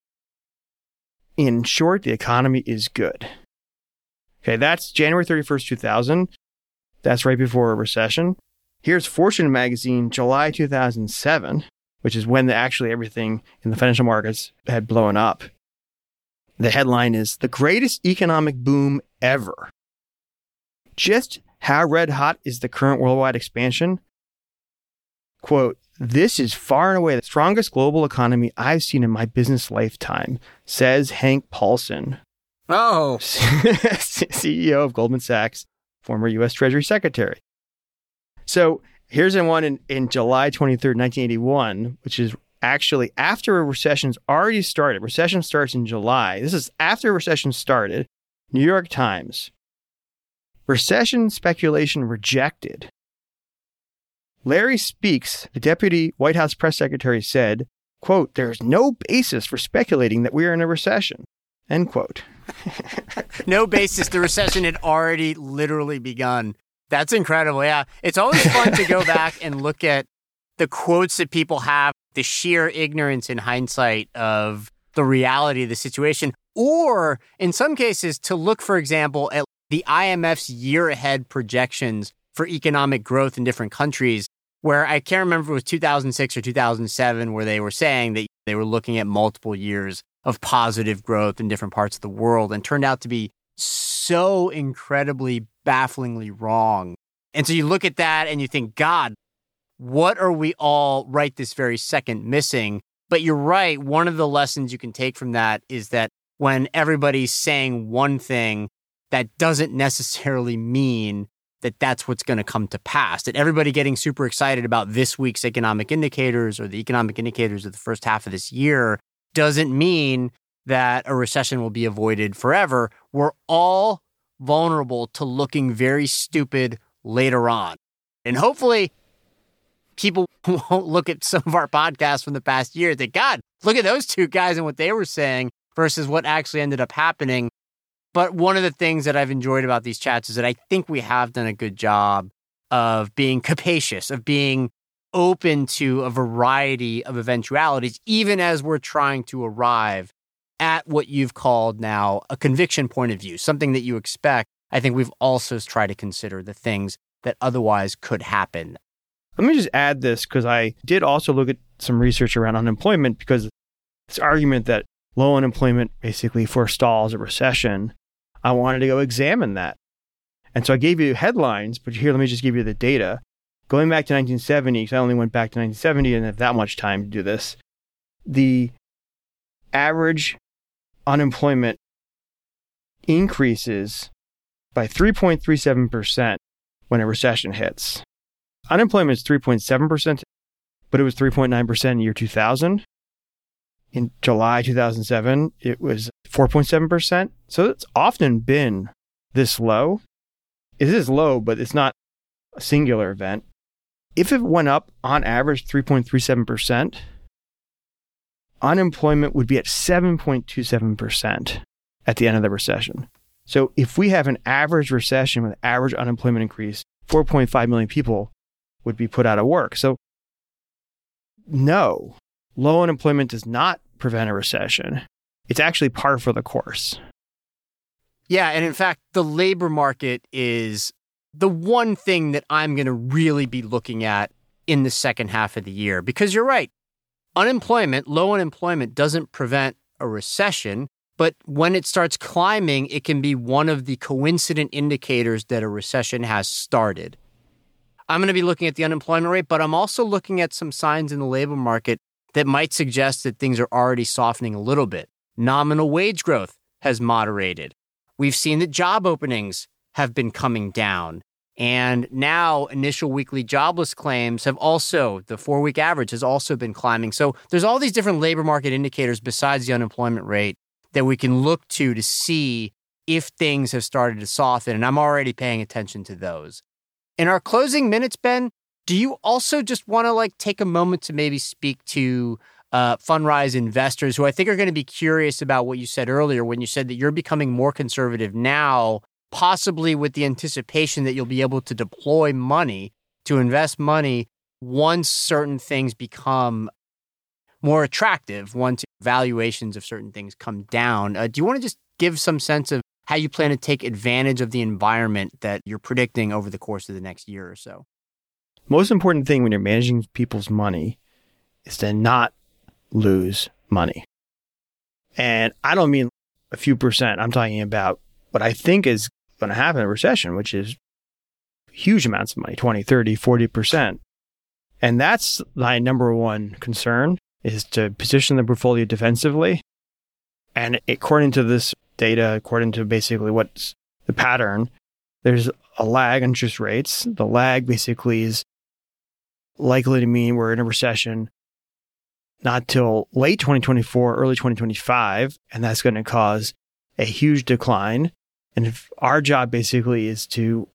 In short, the economy is good. Okay, that's January thirty-first, two thousand. That's right before a recession. Here's Fortune magazine, July two thousand seven, which is when the, actually everything in the financial markets had blown up. The headline is, "The Greatest Economic Boom Ever." Just how red hot is the current worldwide expansion? Quote, "This is far and away the strongest global economy I've seen in my business lifetime," says Hank Paulson. Oh. C E O of Goldman Sachs, former U S Treasury Secretary. So here's in one in, in July twenty-third, nineteen eighty-one, which is actually after a recession's already started. Recession starts in July. This is after a recession started. New York Times. Recession speculation rejected. Larry Speakes, the deputy White House press secretary, said, quote, "There's no basis for speculating that we are in a recession," end quote. No basis. The recession had already literally begun. That's incredible. Yeah. It's always fun to go back and look at the quotes that people have, the sheer ignorance in hindsight of the reality of the situation, or in some cases to look, for example, at the I M F's year ahead projections for economic growth in different countries. where I can't remember if it was two thousand six or two thousand seven, where they were saying that they were looking at multiple years of positive growth in different parts of the world, and turned out to be so incredibly, bafflingly wrong. And so you look at that and you think, God, what are we all right this very second missing? But you're right. One of the lessons you can take from that is that when everybody's saying one thing, that doesn't necessarily mean that that's what's going to come to pass. That everybody getting super excited about this week's economic indicators or the economic indicators of the first half of this year doesn't mean that a recession will be avoided forever. We're all vulnerable to looking very stupid later on. And hopefully people won't look at some of our podcasts from the past year and think, God, look at those two guys and what they were saying versus what actually ended up happening. But one of the things that I've enjoyed about these chats is that I think we have done a good job of being capacious, of being open to a variety of eventualities, even as we're trying to arrive at what you've called now a conviction point of view, something that you expect. I think we've also tried to consider the things that otherwise could happen. Let me just add this, because I did also look at some research around unemployment, because this argument that low unemployment basically forestalls a recession, I wanted to go examine that. And so I gave you headlines, but here, let me just give you the data. Going back to nineteen seventy, because I only went back to nineteen seventy and have that much time to do this, the average unemployment increases by three point three seven percent when a recession hits. Unemployment is three point seven percent, but it was three point nine percent in year two thousand. In July two thousand seven, it was four point seven percent. So it's often been this low. It is low, but it's not a singular event. If it went up on average three point three seven percent, unemployment would be at seven point two seven percent at the end of the recession. So if we have an average recession with average unemployment increase, four point five million people would be put out of work. So no, low unemployment does not prevent a recession. It's actually par for the course. Yeah, and in fact, the labor market is the one thing that I'm going to really be looking at in the second half of the year. Because you're right, unemployment, low unemployment doesn't prevent a recession, but when it starts climbing, it can be one of the coincident indicators that a recession has started. I'm going to be looking at the unemployment rate, but I'm also looking at some signs in the labor market that might suggest that things are already softening a little bit. Nominal wage growth has moderated. We've seen that job openings have been coming down. And now initial weekly jobless claims have also, the four-week average has also been climbing. So there's all these different labor market indicators besides the unemployment rate that we can look to to see if things have started to soften. And I'm already paying attention to those. In our closing minutes, Ben, do you also just want to like take a moment to maybe speak to uh, Fundrise investors who I think are going to be curious about what you said earlier when you said that you're becoming more conservative now, possibly with the anticipation that you'll be able to deploy money, to invest money once certain things become more attractive, once valuations of certain things come down. Uh, do you want to just give some sense of how you plan to take advantage of the environment that you're predicting over the course of the next year or so? Most important thing when you're managing people's money is to not lose money. And I don't mean a few percent. I'm talking about what I think is going to happen in a recession, which is huge amounts of money, twenty, thirty, forty percent. And that's my number one concern, is to position the portfolio defensively. And according to this data, according to basically what's the pattern, there's a lag in interest rates. The lag basically is likely to mean we're in a recession not till late twenty twenty-four, early twenty twenty-five, and that's going to cause a huge decline. And if our job basically is to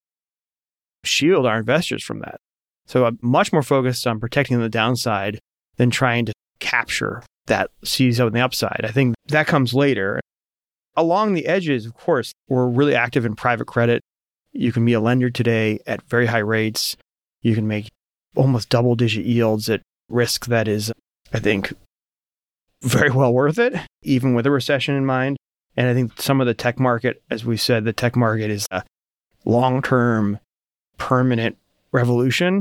shield our investors from that. So I'm much more focused on protecting the downside than trying to capture that seize on the upside. I think that comes later. Along the edges, of course, we're really active in private credit. You can be a lender today at very high rates. You can make almost double-digit yields at risk that is, I think, very well worth it, even with a recession in mind. And I think some of the tech market, as we said, the tech market is a long-term, permanent revolution.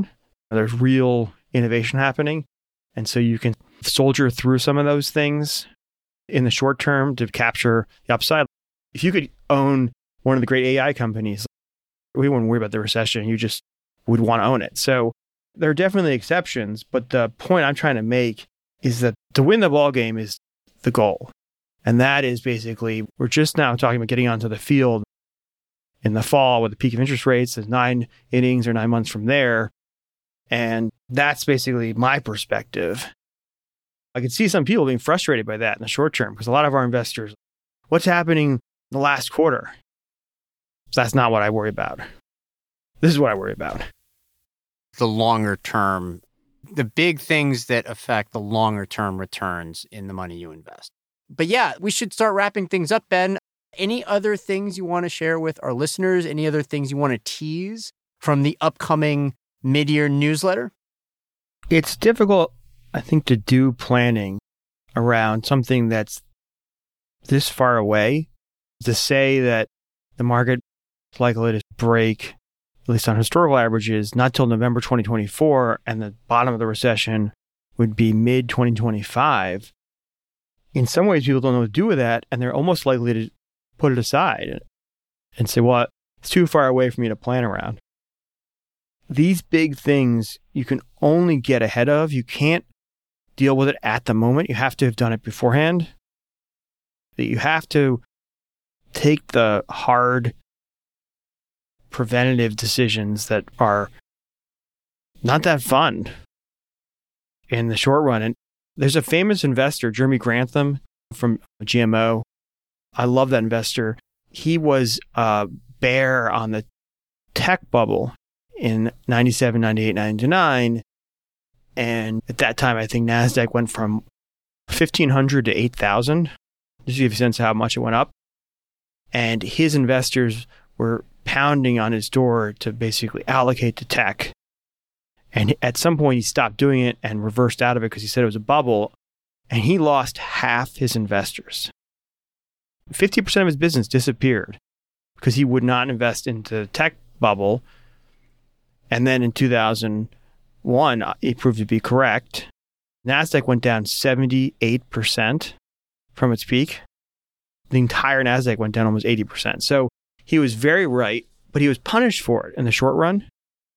There's real innovation happening. And so you can soldier through some of those things in the short term to capture the upside. If you could own one of the great A I companies, we wouldn't worry about the recession. You just would want to own it. So there are definitely exceptions. But the point I'm trying to make is that to win the ball game is the goal. And that is basically, we're just now talking about getting onto the field in the fall with the peak of interest rates. There's nine innings or nine months from there. And that's basically my perspective. I can see some people being frustrated by that in the short term because a lot of our investors, what's happening in the last quarter? That's not what I worry about. This is what I worry about. The longer term, the big things that affect the longer term returns in the money you invest. But yeah, we should start wrapping things up, Ben. Any other things you want to share with our listeners? Any other things you want to tease from the upcoming mid-year newsletter? It's difficult, I think, to do planning around something that's this far away. To say that the market is likely to break, at least on historical averages, not till November twenty twenty-four, and the bottom of the recession would be mid twenty twenty-five. In some ways, people don't know what to do with that, and they're almost likely to put it aside and say, well, it's too far away for me to plan around. These big things you can only get ahead of. You can't deal with it at the moment. You have to have done it beforehand. That you have to take the hard preventative decisions that are not that fun in the short run. And there's a famous investor, Jeremy Grantham from G M O. I love that investor. He was a bear on the tech bubble in ninety-seven, ninety-eight, ninety-nine. And at that time, I think NASDAQ went from fifteen hundred to eight thousand. Just to give you a sense of how much it went up. And his investors were pounding on his door to basically allocate to tech. And at some point, he stopped doing it and reversed out of it because he said it was a bubble. And he lost half his investors. fifty percent of his business disappeared because he would not invest into the tech bubble. And then in two thousand one, it proved to be correct. NASDAQ went down seventy-eight percent from its peak. The entire NASDAQ went down almost eighty percent. So he was very right, but he was punished for it in the short run.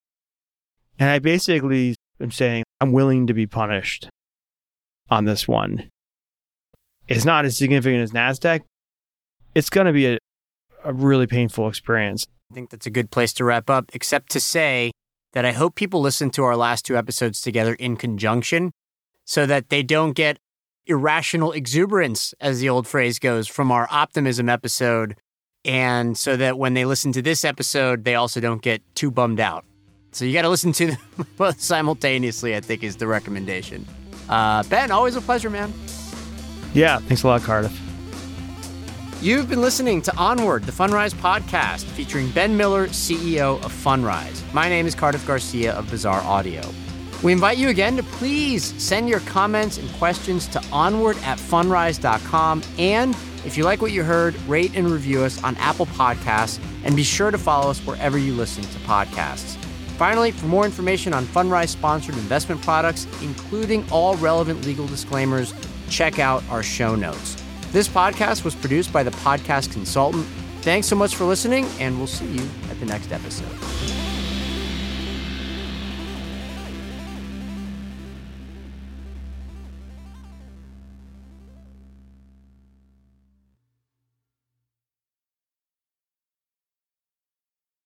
And I basically am saying I'm willing to be punished on this one. It's not as significant as NASDAQ. It's going to be a, a really painful experience. I think that's a good place to wrap up, except to say that I hope people listen to our last two episodes together in conjunction so that they don't get irrational exuberance, as the old phrase goes, from our optimism episode. And so that when they listen to this episode, they also don't get too bummed out. So you got to listen to them both simultaneously, I think is the recommendation. Uh, Ben, always a pleasure, man. Yeah, thanks a lot, Cardiff. You've been listening to Onward, the Fundrise podcast, featuring Ben Miller, C E O of Fundrise. My name is Cardiff Garcia of Bizarre Audio. We invite you again to please send your comments and questions to onward at fundrise dot com. And if you like what you heard, rate and review us on Apple Podcasts, and be sure to follow us wherever you listen to podcasts. Finally, for more information on Fundrise-sponsored investment products, including all relevant legal disclaimers, check out our show notes. This podcast was produced by The Podcast Consultant. Thanks so much for listening, and we'll see you at the next episode.